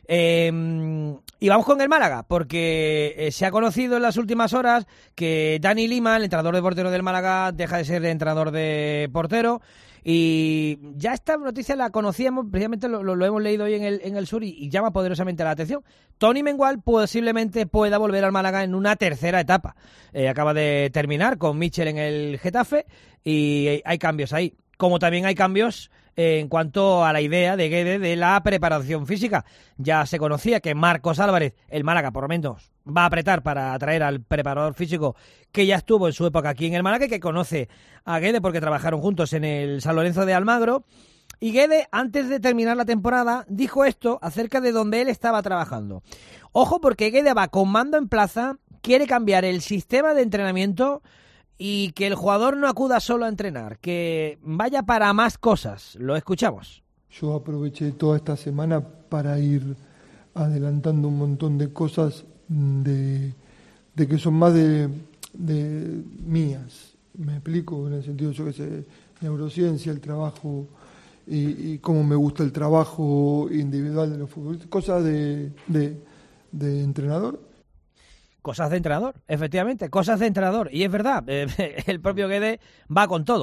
Y vamos con el Málaga, porque se ha conocido en las últimas horas que Dani Lima, el entrenador de portero del Málaga, deja de ser entrenador de portero, y ya esta noticia la conocíamos, precisamente lo hemos leído hoy en el Sur, y llama poderosamente la atención. Tony Mengual posiblemente pueda volver al Málaga en una tercera etapa. Acaba de terminar con Michel en el Getafe y hay cambios ahí, como también hay cambios en cuanto a la idea de Guede de la preparación física. Ya se conocía que Marcos Álvarez, el Málaga por lo menos, va a apretar para atraer al preparador físico que ya estuvo en su época aquí en el Málaga y que conoce a Guede porque trabajaron juntos en el San Lorenzo de Almagro. Y Guede, antes de terminar la temporada, dijo esto acerca de donde él estaba trabajando. Ojo, porque Guede va con mando en plaza, quiere cambiar el sistema de entrenamiento y que el jugador no acuda solo a entrenar, que vaya para más cosas. Lo escuchamos. Yo aproveché toda esta semana para ir adelantando un montón de cosas de que son más de mías. Me explico, en el sentido, yo que sé, neurociencia, el trabajo y cómo me gusta el trabajo individual de los futbolistas, cosas de entrenador. Cosas de entrenador, efectivamente, cosas de entrenador. Y es verdad, el propio Guede va con todo.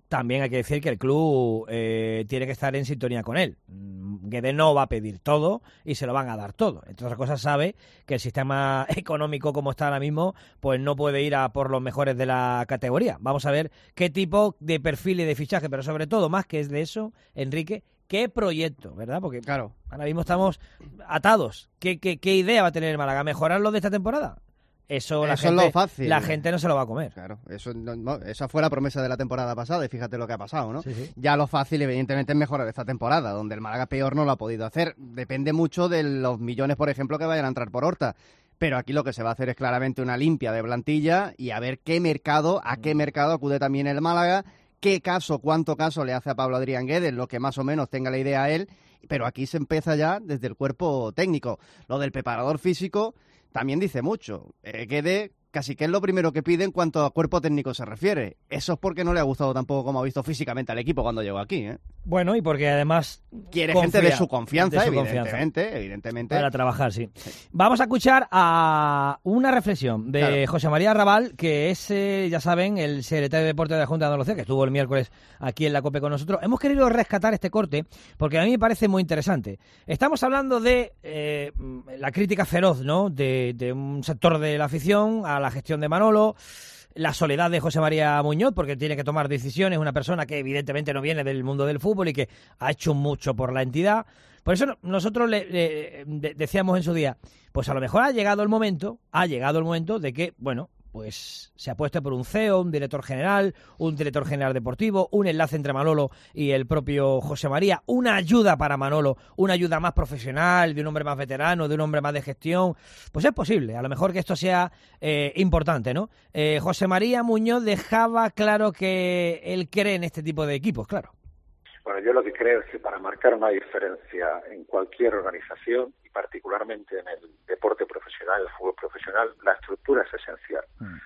también hay que decir que el club tiene que estar en sintonía con él. Guedes no va a pedir todo y se lo van a dar todo. Entre otras cosas, sabe que el sistema económico como está ahora mismo, pues no puede ir a por los mejores de la categoría. Vamos a ver qué tipo de perfil y de fichaje, pero sobre todo, más que es de eso, Enrique, qué proyecto, ¿verdad? Porque claro, ahora mismo estamos atados. ¿Qué idea va a tener el Málaga? ¿Mejorar lo de esta temporada? Eso es lo fácil. La gente no se lo va a comer. Claro, esa fue la promesa de la temporada pasada y fíjate lo que ha pasado, ¿no? Sí. Ya lo fácil, evidentemente, es mejorar esta temporada, donde el Málaga peor no lo ha podido hacer. Depende mucho de los millones, por ejemplo, que vayan a entrar por Horta. Pero aquí lo que se va a hacer es claramente una limpia de plantilla y a ver a qué mercado acude también el Málaga, cuánto caso le hace a Pablo Adrián Guedes, lo que más o menos tenga la idea él. Pero aquí se empieza ya desde el cuerpo técnico. Lo del preparador físico también dice mucho. Guedes casi que es lo primero que pide en cuanto a cuerpo técnico se refiere. Eso es porque no le ha gustado tampoco cómo ha visto físicamente al equipo cuando llegó aquí, ¿eh? Bueno, y porque además quiere gente de su confianza, evidentemente. Para trabajar, sí. Vamos a escuchar a una reflexión de José María Arrabal, que es, ya saben, el secretario de Deportes de la Junta de Andalucía, que estuvo el miércoles aquí en la COPE con nosotros. Hemos querido rescatar este corte porque a mí me parece muy interesante. Estamos hablando de la crítica feroz, ¿no?, de un sector de la afición a la gestión de Manolo, la soledad de José María Muñoz, porque tiene que tomar decisiones, una persona que evidentemente no viene del mundo del fútbol y que ha hecho mucho por la entidad. Por eso nosotros le decíamos en su día, pues a lo mejor ha llegado el momento de que, bueno, pues se apueste por un CEO, un director general deportivo, un enlace entre Manolo y el propio José María, una ayuda para Manolo, una ayuda más profesional, de un hombre más veterano, de un hombre más de gestión. Pues es posible, a lo mejor que esto sea importante, ¿no? José María Muñoz dejaba claro que él cree en este tipo de equipos, claro. Bueno, yo lo que creo es que para marcar una diferencia en cualquier organización, y particularmente en el deporte profesional, el fútbol profesional, la estructura es esencial.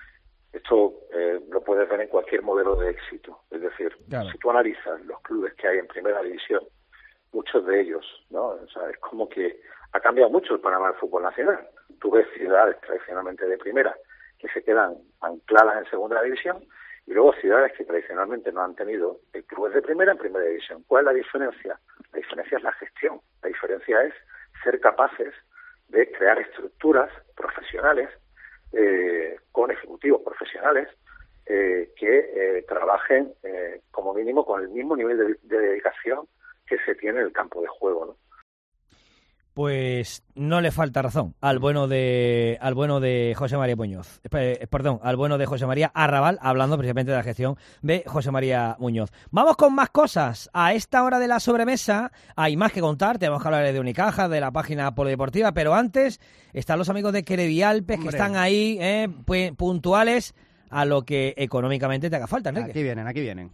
Esto lo puedes ver en cualquier modelo de éxito. Es decir, si tú analizas los clubes que hay en primera división, muchos de ellos, ¿no? O sea, es como que ha cambiado mucho el panorama del fútbol nacional. Tú ves ciudades tradicionalmente de primera que se quedan ancladas en segunda división, y luego ciudades que tradicionalmente no han tenido clubes de primera en primera división. ¿Cuál es la diferencia? La diferencia es la gestión. La diferencia es ser capaces de crear estructuras profesionales con ejecutivos profesionales que trabajen como mínimo con el mismo nivel de dedicación que se tiene en el campo de juego, ¿no? Pues no le falta razón al bueno de José María Muñoz. Al bueno de José María Arrabal, hablando precisamente de la gestión de José María Muñoz. Vamos con más cosas. A esta hora de la sobremesa hay más que contar. Tenemos que hablar de Unicaja, de la página polideportiva, pero antes están los amigos de Credialpes que están ahí puntuales a lo que económicamente te haga falta, Enrique. Aquí vienen.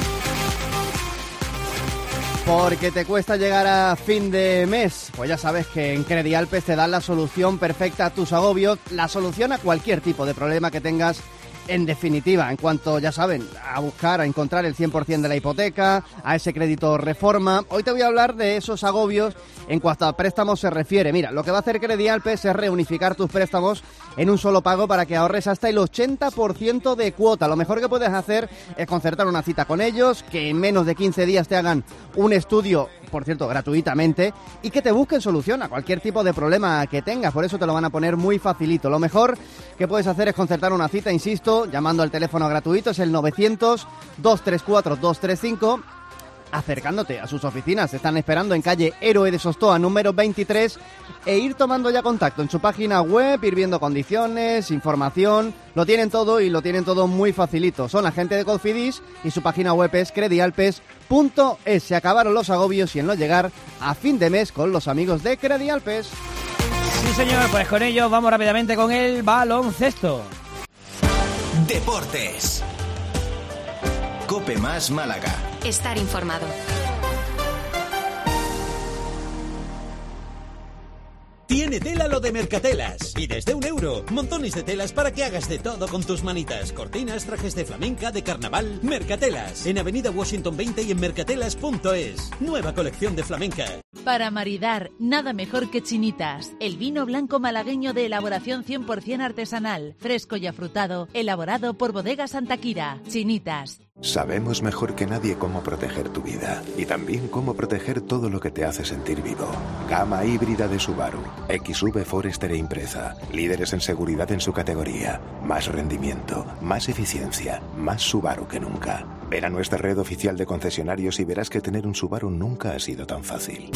Porque te cuesta llegar a fin de mes. Pues ya sabes que en Credialpes te dan la solución perfecta a tus agobios, la solución a cualquier tipo de problema que tengas. En definitiva, en cuanto, ya saben, a encontrar el 100% de la hipoteca, a ese crédito reforma. Hoy te voy a hablar de esos agobios en cuanto a préstamos se refiere. Mira, lo que va a hacer Credialpes es reunificar tus préstamos en un solo pago para que ahorres hasta el 80% de cuota. Lo mejor que puedes hacer es concertar una cita con ellos, que en menos de 15 días te hagan un estudio, por cierto, gratuitamente, y que te busquen solución a cualquier tipo de problema que tengas. Por eso te lo van a poner muy facilito. Lo mejor que puedes hacer es concertar una cita, insisto, llamando al teléfono gratuito, es el 900-234-235, acercándote a sus oficinas. Te están esperando en calle Héroe de Sostoa, número 23, e ir tomando ya contacto en su página web, ir viendo condiciones, información. Lo tienen todo y lo tienen todo muy facilito. Son la gente de Cofidis y su página web es credialpes.es. Se acabaron los agobios y en no llegar a fin de mes con los amigos de Credialpes. Sí, señor, pues con ellos vamos rápidamente con el baloncesto. Deportes. COPE más Málaga. Estar informado. Tiene tela lo de Mercatelas. Y desde €1. Montones de telas para que hagas de todo con tus manitas. Cortinas, trajes de flamenca, de carnaval. Mercatelas. En Avenida Washington 20 y en mercatelas.es. Nueva colección de flamenca. Para maridar, nada mejor que Chinitas. El vino blanco malagueño de elaboración 100% artesanal. Fresco y afrutado. Elaborado por Bodega Santa Quira. Chinitas. Sabemos mejor que nadie cómo proteger tu vida y también cómo proteger todo lo que te hace sentir vivo. Gama híbrida de Subaru, XV Forester e Impreza, líderes en seguridad en su categoría, más rendimiento, más eficiencia, más Subaru que nunca. Ven a nuestra red oficial de concesionarios y verás que tener un Subaru nunca ha sido tan fácil.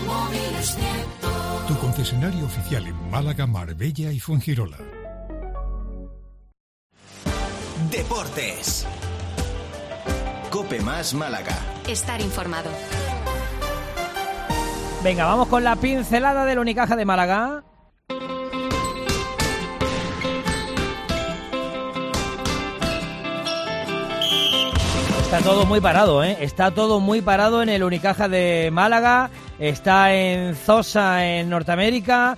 Tu concesionario oficial en Málaga, Marbella y Fuengirola. Deportes. Cope Más Málaga. Estar informado. Venga, vamos con la pincelada del Unicaja de Málaga. Está todo muy parado, ¿eh? Está todo muy parado en el Unicaja de Málaga. Está en Zosa, en Norteamérica.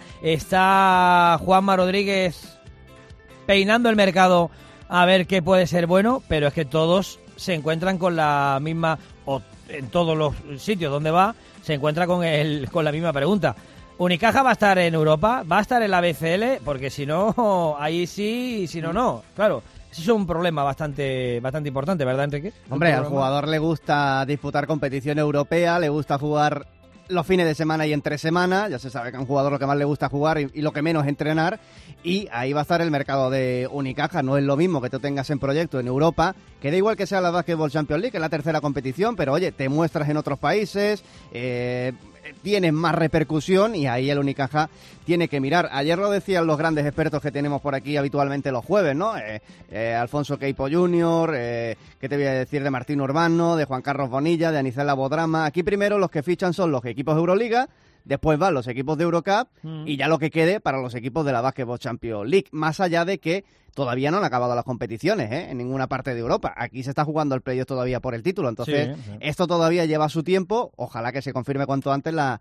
Está Juanma Rodríguez peinando el mercado a ver qué puede ser bueno, pero es que todos se encuentran con la misma, o en todos los sitios donde va, se encuentra con la misma pregunta. ¿Unicaja va a estar en Europa? ¿Va a estar en la BCL? Porque si no, ahí sí, y si no, no. Claro, eso es un problema bastante importante, ¿verdad, Enrique? Hombre, al jugador le gusta disputar competición europea, le gusta jugar los fines de semana y entre semana. Ya se sabe que a un jugador lo que más le gusta jugar y lo que menos entrenar, y ahí va a estar el mercado de Unicaja. No es lo mismo que tú tengas en proyecto en Europa, que da igual que sea la Basketball Champions League, que es la tercera competición, pero oye, te muestras en otros países, tienes más repercusión, y ahí el Unicaja tiene que mirar. Ayer lo decían los grandes expertos que tenemos por aquí habitualmente los jueves, ¿no? Alfonso Queipo Jr., ¿qué te voy a decir de Martín Urbano, de Juan Carlos Bonilla, de Anicela Bodrama? Aquí primero los que fichan son los equipos de Euroliga, después van los equipos de Eurocup y ya lo que quede para los equipos de la Basketball Champions League, más allá de que todavía no han acabado las competiciones, en ninguna parte de Europa. Aquí se está jugando el playoff todavía por el título, entonces sí. Esto todavía lleva su tiempo. Ojalá que se confirme cuanto antes la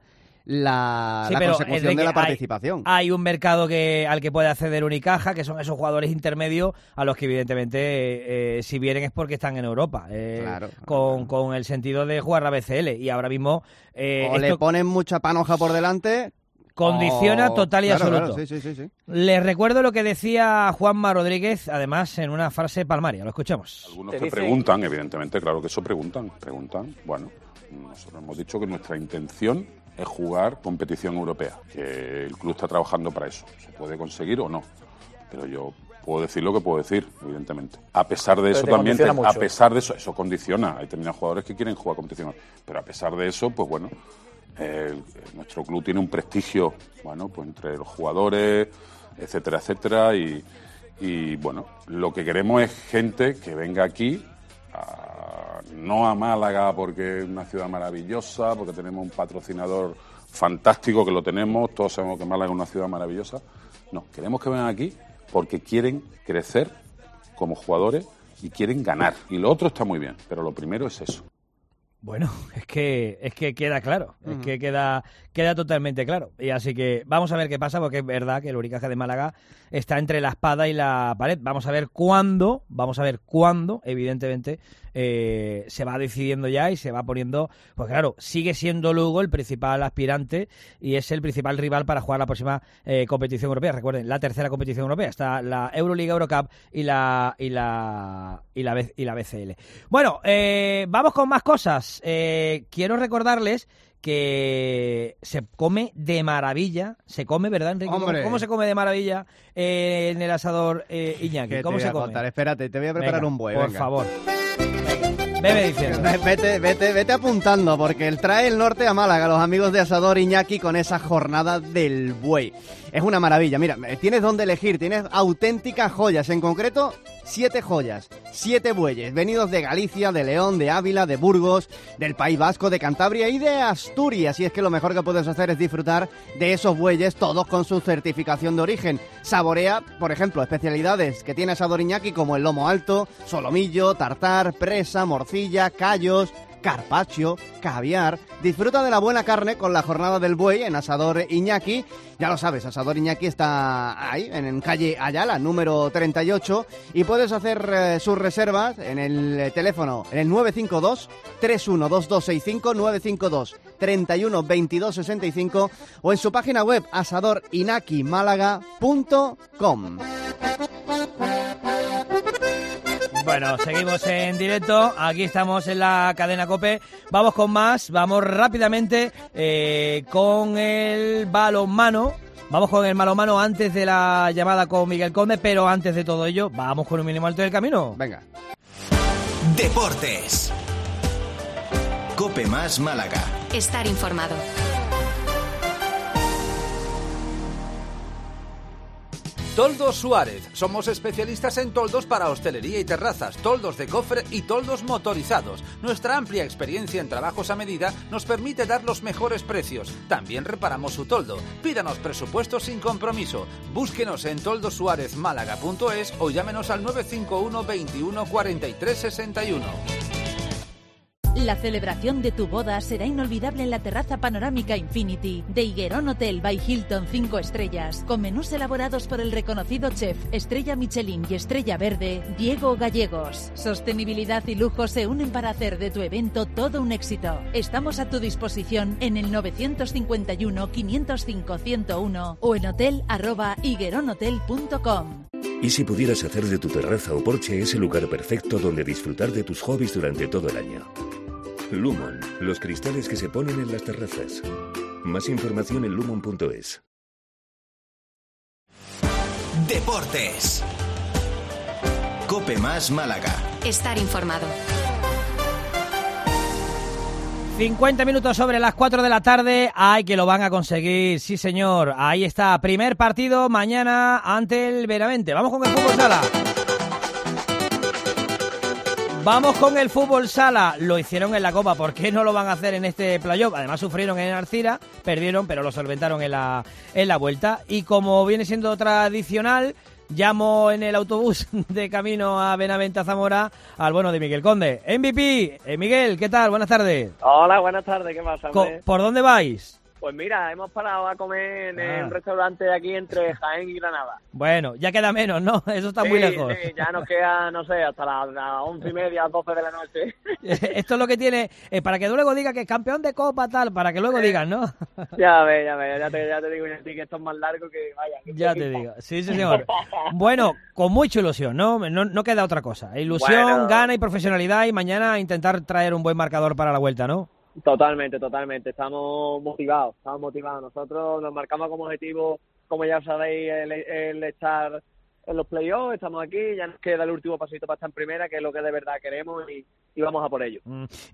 consecución de la participación. Hay un mercado al que puede acceder Unicaja, que son esos jugadores intermedios a los que evidentemente si vienen es porque están en Europa, claro. Con el sentido de jugar la BCL, y ahora mismo le ponen mucha panoja por delante. Condiciona total y absoluto. Claro, sí. Les recuerdo lo que decía Juanma Rodríguez, además en una frase palmaria. Lo escuchamos. Algunos que preguntan, evidentemente, claro que eso preguntan. Bueno, nosotros hemos dicho que nuestra intención es jugar competición europea, que el club está trabajando para eso. ¿Se puede conseguir o no? Pero yo puedo decir lo que puedo decir, evidentemente. A pesar de eso también, eso condiciona. Hay determinados jugadores que quieren jugar competición. Pero a pesar de eso, pues bueno, nuestro club tiene un prestigio, bueno, pues entre los jugadores, etcétera, y bueno, lo que queremos es gente que venga aquí, no a Málaga porque es una ciudad maravillosa, porque tenemos un patrocinador fantástico, que lo tenemos, todos sabemos que Málaga es una ciudad maravillosa. No, queremos que vengan aquí porque quieren crecer como jugadores y quieren ganar. Y lo otro está muy bien, pero lo primero es eso. Bueno, es que queda claro, es que queda totalmente claro. Y así que vamos a ver qué pasa, porque es verdad que el Unicaja de Málaga está entre la espada y la pared. Vamos a ver cuándo, evidentemente, se va decidiendo ya y se va poniendo. Pues claro, sigue siendo Lugo el principal aspirante y es el principal rival para jugar la próxima competición europea. Recuerden, la tercera competición europea. Está la Euroliga, Eurocup y la BCL. Bueno, vamos con más cosas. Quiero recordarles que se come de maravilla. Se come, ¿verdad, Enrique? ¿Cómo se come de maravilla en el asador Iñaki? ¿Cómo se come? Espérate, te voy a preparar un buey. Por favor. Vete diciendo. Vete apuntando, porque trae el norte a Málaga, los amigos de Asador Iñaki, con esa jornada del buey. Es una maravilla. Mira, tienes donde elegir, tienes auténticas joyas, en concreto 7 joyas, 7 bueyes, venidos de Galicia, de León, de Ávila, de Burgos, del País Vasco, de Cantabria y de Asturias. Y es que lo mejor que puedes hacer es disfrutar de esos bueyes, todos con su certificación de origen. Saborea, por ejemplo, especialidades que tiene Asador Iñaki, como el lomo alto, solomillo, tartar, presa, morcilla, callos, carpaccio, caviar. Disfruta de la buena carne con la jornada del buey en Asador Iñaki. Ya lo sabes, Asador Iñaki está ahí, en calle Ayala, número 38, y puedes hacer sus reservas en el teléfono, en el 952-312265, 952-312265, o en su página web, asadorinakimalaga.com. Bueno, seguimos en directo, aquí estamos en la cadena COPE, vamos con más, vamos rápidamente con el balonmano. Vamos con el balonmano antes de la llamada con Miguel Conde, pero antes de todo ello, vamos con un mínimo alto del camino. Venga. Deportes. COPE más Málaga. Estar informado. Toldos Suárez. Somos especialistas en toldos para hostelería y terrazas, toldos de cofre y toldos motorizados. Nuestra amplia experiencia en trabajos a medida nos permite dar los mejores precios. También reparamos su toldo. Pídanos presupuestos sin compromiso. Búsquenos en toldosuarezmálaga.es o llámenos al 951 21 43 61. La celebración de tu boda será inolvidable en la terraza panorámica Infinity de Higuerón Hotel by Hilton 5 estrellas, con menús elaborados por el reconocido chef Estrella Michelin y Estrella Verde, Diego Gallegos. Sostenibilidad y lujo se unen para hacer de tu evento todo un éxito. Estamos a tu disposición en el 951 505 101 o en hotel@higueronhotel.com. ¿Y si pudieras hacer de tu terraza o porche ese lugar perfecto donde disfrutar de tus hobbies durante todo el año? Lumon, los cristales que se ponen en las terrazas. Más información en lumon.es. Deportes. COPE más Málaga. Estar informado. 50 minutos sobre las 4 de la tarde. ¡Ay, que lo van a conseguir! Sí, señor. Ahí está. Primer partido mañana ante el Benavente. Vamos con el fútbol sala. Vamos con el fútbol sala. Lo hicieron en la Copa. ¿Por qué no lo van a hacer en este playoff? Además sufrieron en Arcira, perdieron, pero lo solventaron en la vuelta. Y como viene siendo tradicional, llamo en el autobús de camino a Benavente a Zamora al bueno de Miguel Conde. MVP, Miguel, ¿qué tal? Buenas tardes. Hola, buenas tardes, ¿qué pasa, hombre? ¿Por dónde vais? Pues mira, hemos parado a comer en un restaurante de aquí entre Jaén y Granada. Bueno, ya queda menos, ¿no? Eso está muy lejos. Sí, ya nos queda, no sé, hasta las 11:30, 12 de la noche. Esto es lo que tiene, para que luego diga que es campeón de Copa, tal, para que luego digan, ¿no? Ya te digo a ti que esto es más largo que vaya. Ya te digo, sí, señor. Bueno, con mucha ilusión, no queda otra cosa. Ilusión, gana y profesionalidad y mañana intentar traer un buen marcador para la vuelta, ¿no? Totalmente. Estamos motivados. Nosotros nos marcamos como objetivo, como ya sabéis, el estar en los playoffs. Estamos aquí, ya nos queda el último pasito para estar en primera, que es lo que de verdad queremos y vamos a por ello.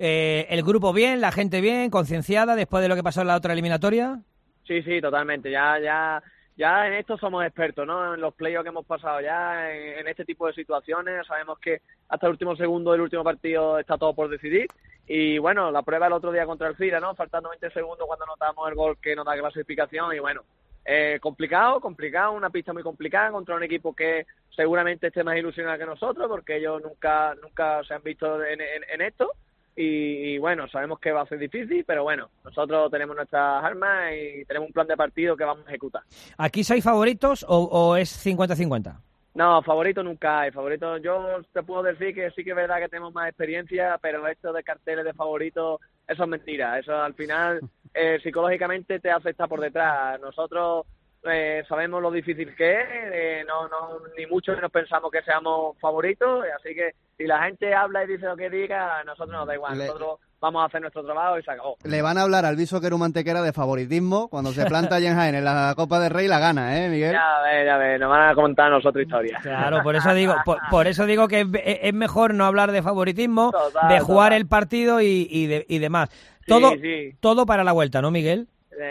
¿El grupo bien, la gente bien, concienciada después de lo que pasó en la otra eliminatoria? Sí, totalmente. Ya en esto somos expertos, ¿no? En los playoffs que hemos pasado ya, en este tipo de situaciones. Sabemos que hasta el último segundo del último partido está todo por decidir. Y bueno, la prueba el otro día contra el Fira, ¿no? Faltando 20 segundos cuando notamos el gol que nos da clasificación. Y bueno, complicado, una pista muy complicada contra un equipo que seguramente esté más ilusionado que nosotros, porque ellos nunca se han visto en esto. Y bueno, sabemos que va a ser difícil, pero bueno, nosotros tenemos nuestras armas y tenemos un plan de partido que vamos a ejecutar. ¿Aquí sois favoritos o es 50-50? No, favorito nunca hay. Favorito, yo te puedo decir que sí que es verdad que tenemos más experiencia, pero esto de carteles de favorito, eso es mentira. Eso al final psicológicamente te hace estar por detrás. Nosotros sabemos lo difícil que es, ni mucho menos pensamos que seamos favoritos, así que si la gente habla y dice lo que diga, a nosotros nos da igual. Nosotros vamos a hacer nuestro trabajo y se acabó. Le van a hablar al Viso Queru Mantequera de favoritismo cuando se planta allí en Jaén en la Copa del Rey la gana, Miguel? Ya ves, nos van a contar a nosotros historias. Claro, por eso digo que es mejor no hablar de favoritismo, de jugar el partido y demás. Todo para la vuelta, ¿no, Miguel?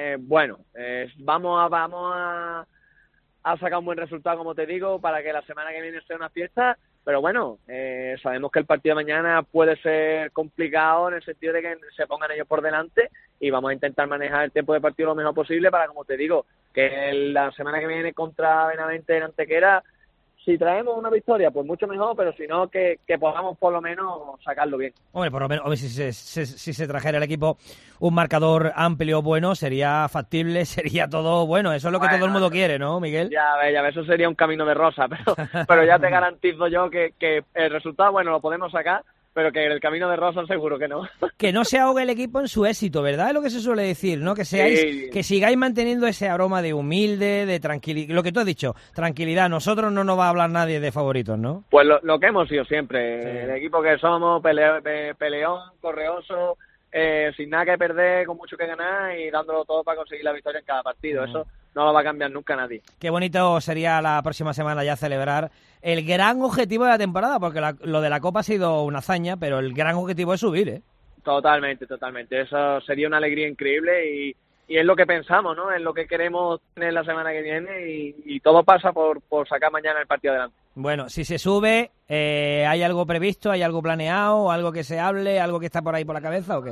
Vamos a sacar un buen resultado, como te digo, para que la semana que viene sea una fiesta. Pero bueno, sabemos que el partido de mañana puede ser complicado en el sentido de que se pongan ellos por delante y vamos a intentar manejar el tiempo de partido lo mejor posible para, como te digo, que la semana que viene contra Benavente en Antequera, si traemos una victoria, pues mucho mejor, pero si no, que podamos por lo menos sacarlo bien. Hombre, por lo menos, si se trajera el equipo un marcador amplio, bueno, sería factible, sería todo bueno. Eso es lo que todo el mundo quiere, ¿no, Miguel? Ya ves, eso sería un camino de rosa, pero ya te garantizo yo que el resultado, bueno, lo podemos sacar, pero que el camino de rosa seguro que no. Que no se ahogue el equipo en su éxito, ¿verdad? Es lo que se suele decir, ¿no? Que que sigáis manteniendo ese aroma de humilde, de tranquilidad, lo que tú has dicho, tranquilidad. Nosotros no nos va a hablar nadie de favoritos, ¿no? Pues lo que hemos sido siempre, sí. El equipo que somos, peleón, correoso, sin nada que perder, con mucho que ganar y dándolo todo para conseguir la victoria en cada partido. Eso no lo va a cambiar nunca nadie. Qué bonito sería la próxima semana ya celebrar el gran objetivo de la temporada, porque lo de la Copa ha sido una hazaña, pero el gran objetivo es subir, ¿eh? Totalmente. Eso sería una alegría increíble y es lo que pensamos, ¿no? Es lo que queremos tener la semana que viene y todo pasa por sacar mañana el partido adelante. Bueno, si se sube, ¿hay algo previsto, hay algo planeado, algo que se hable, algo que está por ahí por la cabeza o qué?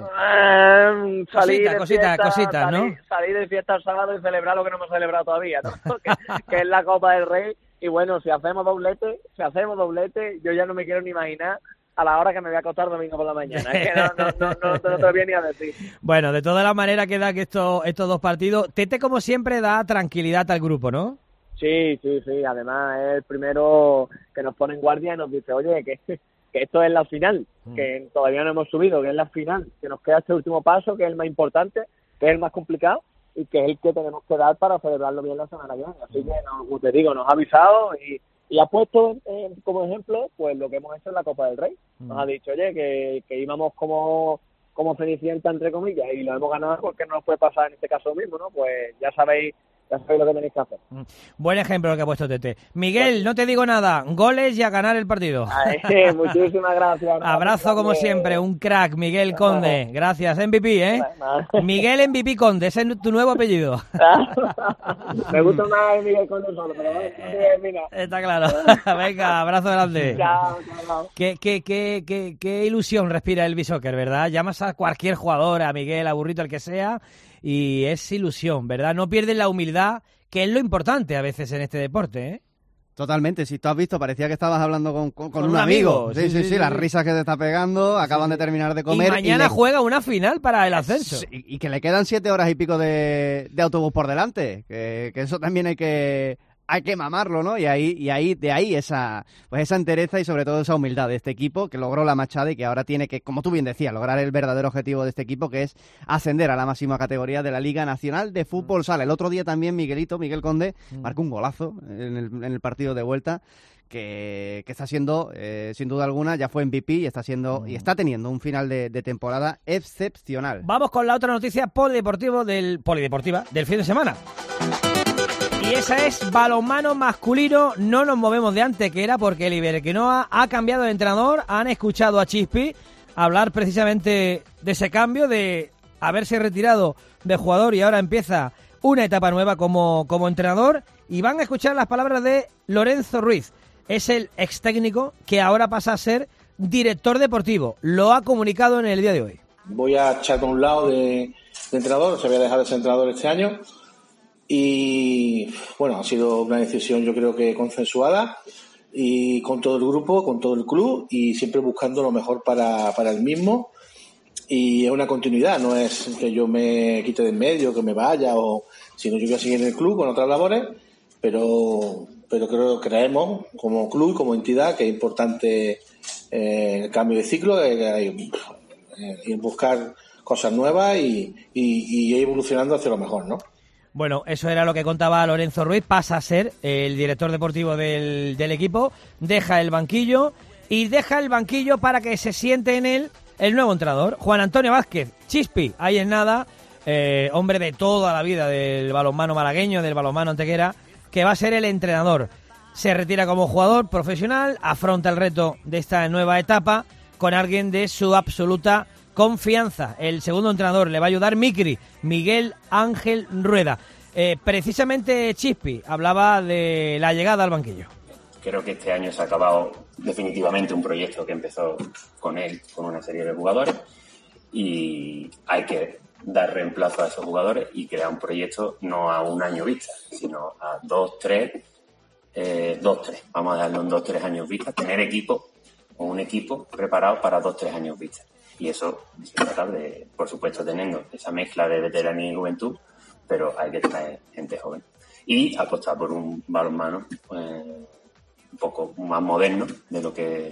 Cositas, ¿no? Salir de fiesta el sábado y celebrar lo que no hemos celebrado todavía, ¿no? que es la Copa del Rey. Y bueno, si hacemos doblete, yo ya no me quiero ni imaginar a la hora que me voy a acostar domingo por la mañana. Es que no te lo voy ni a decir. Bueno, de todas las maneras queda que estos dos partidos, Tete como siempre da tranquilidad al grupo, ¿no? Sí. Además es el primero que nos pone en guardia y nos dice, oye, que esto es la final, que todavía no hemos subido, que es la final, que nos queda este último paso, que es el más importante, que es el más complicado y que es el que tenemos que dar para celebrarlo bien la semana que viene. Así que, como te digo, nos ha avisado y ha puesto como ejemplo pues lo que hemos hecho en la Copa del Rey. Nos ha dicho, oye, que íbamos como Cenicienta, entre comillas, y lo hemos ganado porque no nos puede pasar en este caso mismo, ¿no? Pues ya sabéis lo que tenéis que hacer. Buen ejemplo lo que ha puesto Tete. Miguel, no te digo nada, goles y a ganar el partido. Muchísimas gracias. Abrazo como siempre, un crack, Miguel Conde. Gracias, MVP, ¿eh? Miguel MVP Conde, ese es tu nuevo apellido. Me gusta más Miguel Conde solo, pero mira. Está claro. Venga, abrazo grande. Chao. Qué ilusión respira el B-Soccer, ¿verdad? Llamas a cualquier jugador, a Miguel, a Burrito, el que sea, y es ilusión, ¿verdad? No pierden la humildad, que es lo importante a veces en este deporte, ¿eh? Totalmente, si tú has visto, parecía que estabas hablando con un amigo. Sí, las risas que te está pegando, acaban de terminar de comer. Y mañana juega una final para el ascenso. Y que le quedan 7 horas y pico de autobús por delante, que eso también hay que mamarlo, ¿no? Y de ahí esa entereza y sobre todo esa humildad de este equipo que logró la machada y que ahora tiene que, como tú bien decías, lograr el verdadero objetivo de este equipo, que es ascender a la máxima categoría de la Liga Nacional de Fútbol Sala. El otro día también Miguel Conde marcó un golazo en el partido de vuelta que está siendo, sin duda alguna, ya fue MVP y está teniendo un final de temporada excepcional. Vamos con la otra noticia polideportiva del fin de semana. Y esa es balonmano masculino. No nos movemos de Antequera porque el Iberquinoa ha cambiado de entrenador. Han escuchado a Chispi hablar precisamente de ese cambio, de haberse retirado de jugador y ahora empieza una etapa nueva como entrenador. Y van a escuchar las palabras de Lorenzo Ruiz. Es el ex técnico que ahora pasa a ser director deportivo. Lo ha comunicado en el día de hoy. Voy a echar por un lado de entrenador. Se voy a dejar de ser entrenador este año. Y bueno, ha sido una decisión yo creo que consensuada y con todo el grupo, con todo el club y siempre buscando lo mejor para el mismo. Y es una continuidad, no es que yo me quite de en medio, que me vaya, sino yo voy a seguir en el club con otras labores, pero creemos como club y como entidad que es importante el cambio de ciclo, y buscar cosas nuevas y ir evolucionando hacia lo mejor, ¿no? Bueno, eso era lo que contaba Lorenzo Ruiz, pasa a ser el director deportivo del equipo, deja el banquillo para que se siente en él el nuevo entrenador, Juan Antonio Vázquez, Chispi, ahí en nada, hombre de toda la vida del balonmano malagueño, del balonmano Antequera, que va a ser el entrenador. Se retira como jugador profesional, afronta el reto de esta nueva etapa con alguien de su absoluta confianza. El segundo entrenador le va a ayudar Miguel Ángel Rueda. Precisamente Chispi hablaba de la llegada al banquillo. Creo que este año se ha acabado definitivamente un proyecto que empezó con él, con una serie de jugadores, y hay que dar reemplazo a esos jugadores y crear un proyecto no a un año vista, sino a 2, 3, vamos a darle un 2, 3 años vista, tener un equipo preparado para 2, 3 años vista. Y eso se trata de, por supuesto, teniendo esa mezcla de veteranía y juventud, pero hay que traer gente joven. Y apostar por un balonmano un poco más moderno de lo que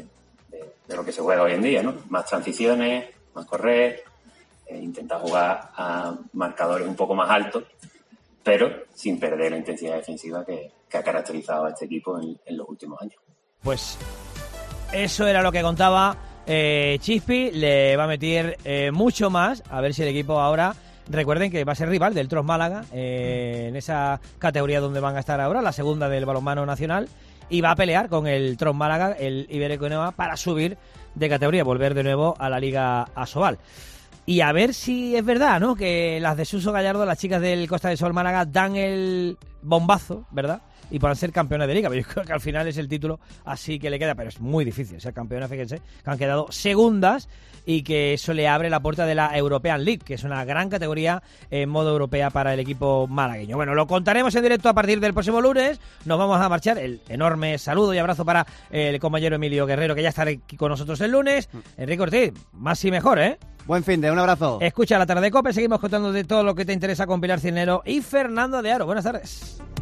de lo que se juega hoy en día, ¿no? Más transiciones, más correr, intentar jugar a marcadores un poco más altos, pero sin perder la intensidad defensiva que ha caracterizado a este equipo en los últimos años. Pues eso era lo que contaba Chispi. Le va a meter mucho más, a ver si el equipo ahora... Recuerden que va a ser rival del Tros Málaga en esa categoría donde van a estar ahora, la segunda del balonmano nacional, y va a pelear con el Tros Málaga, el Ibérico Nueva, para subir de categoría, volver de nuevo a la Liga Asobal. Y a ver si es verdad, ¿no?, que las de Suso Gallardo, las chicas del Costa del Sol Málaga, dan el bombazo, ¿verdad?, y puedan ser campeonas de Liga. Pero yo creo que al final es el título así que le queda, pero es muy difícil ser campeona. Fíjense que han quedado segundas y que eso le abre la puerta de la European League, que es una gran categoría en modo europea para el equipo malagueño. Bueno, lo contaremos en directo a partir del próximo lunes. Nos vamos a marchar. El enorme saludo y abrazo para el compañero Emilio Guerrero, que ya estará aquí con nosotros el lunes. Enrique Ortiz, más y mejor, ¿eh? Buen fin de, un abrazo. Escucha La Tarde de COPE, seguimos contando de todo lo que te interesa con Pilar Cisneros y Fernando de Aro. Buenas tardes.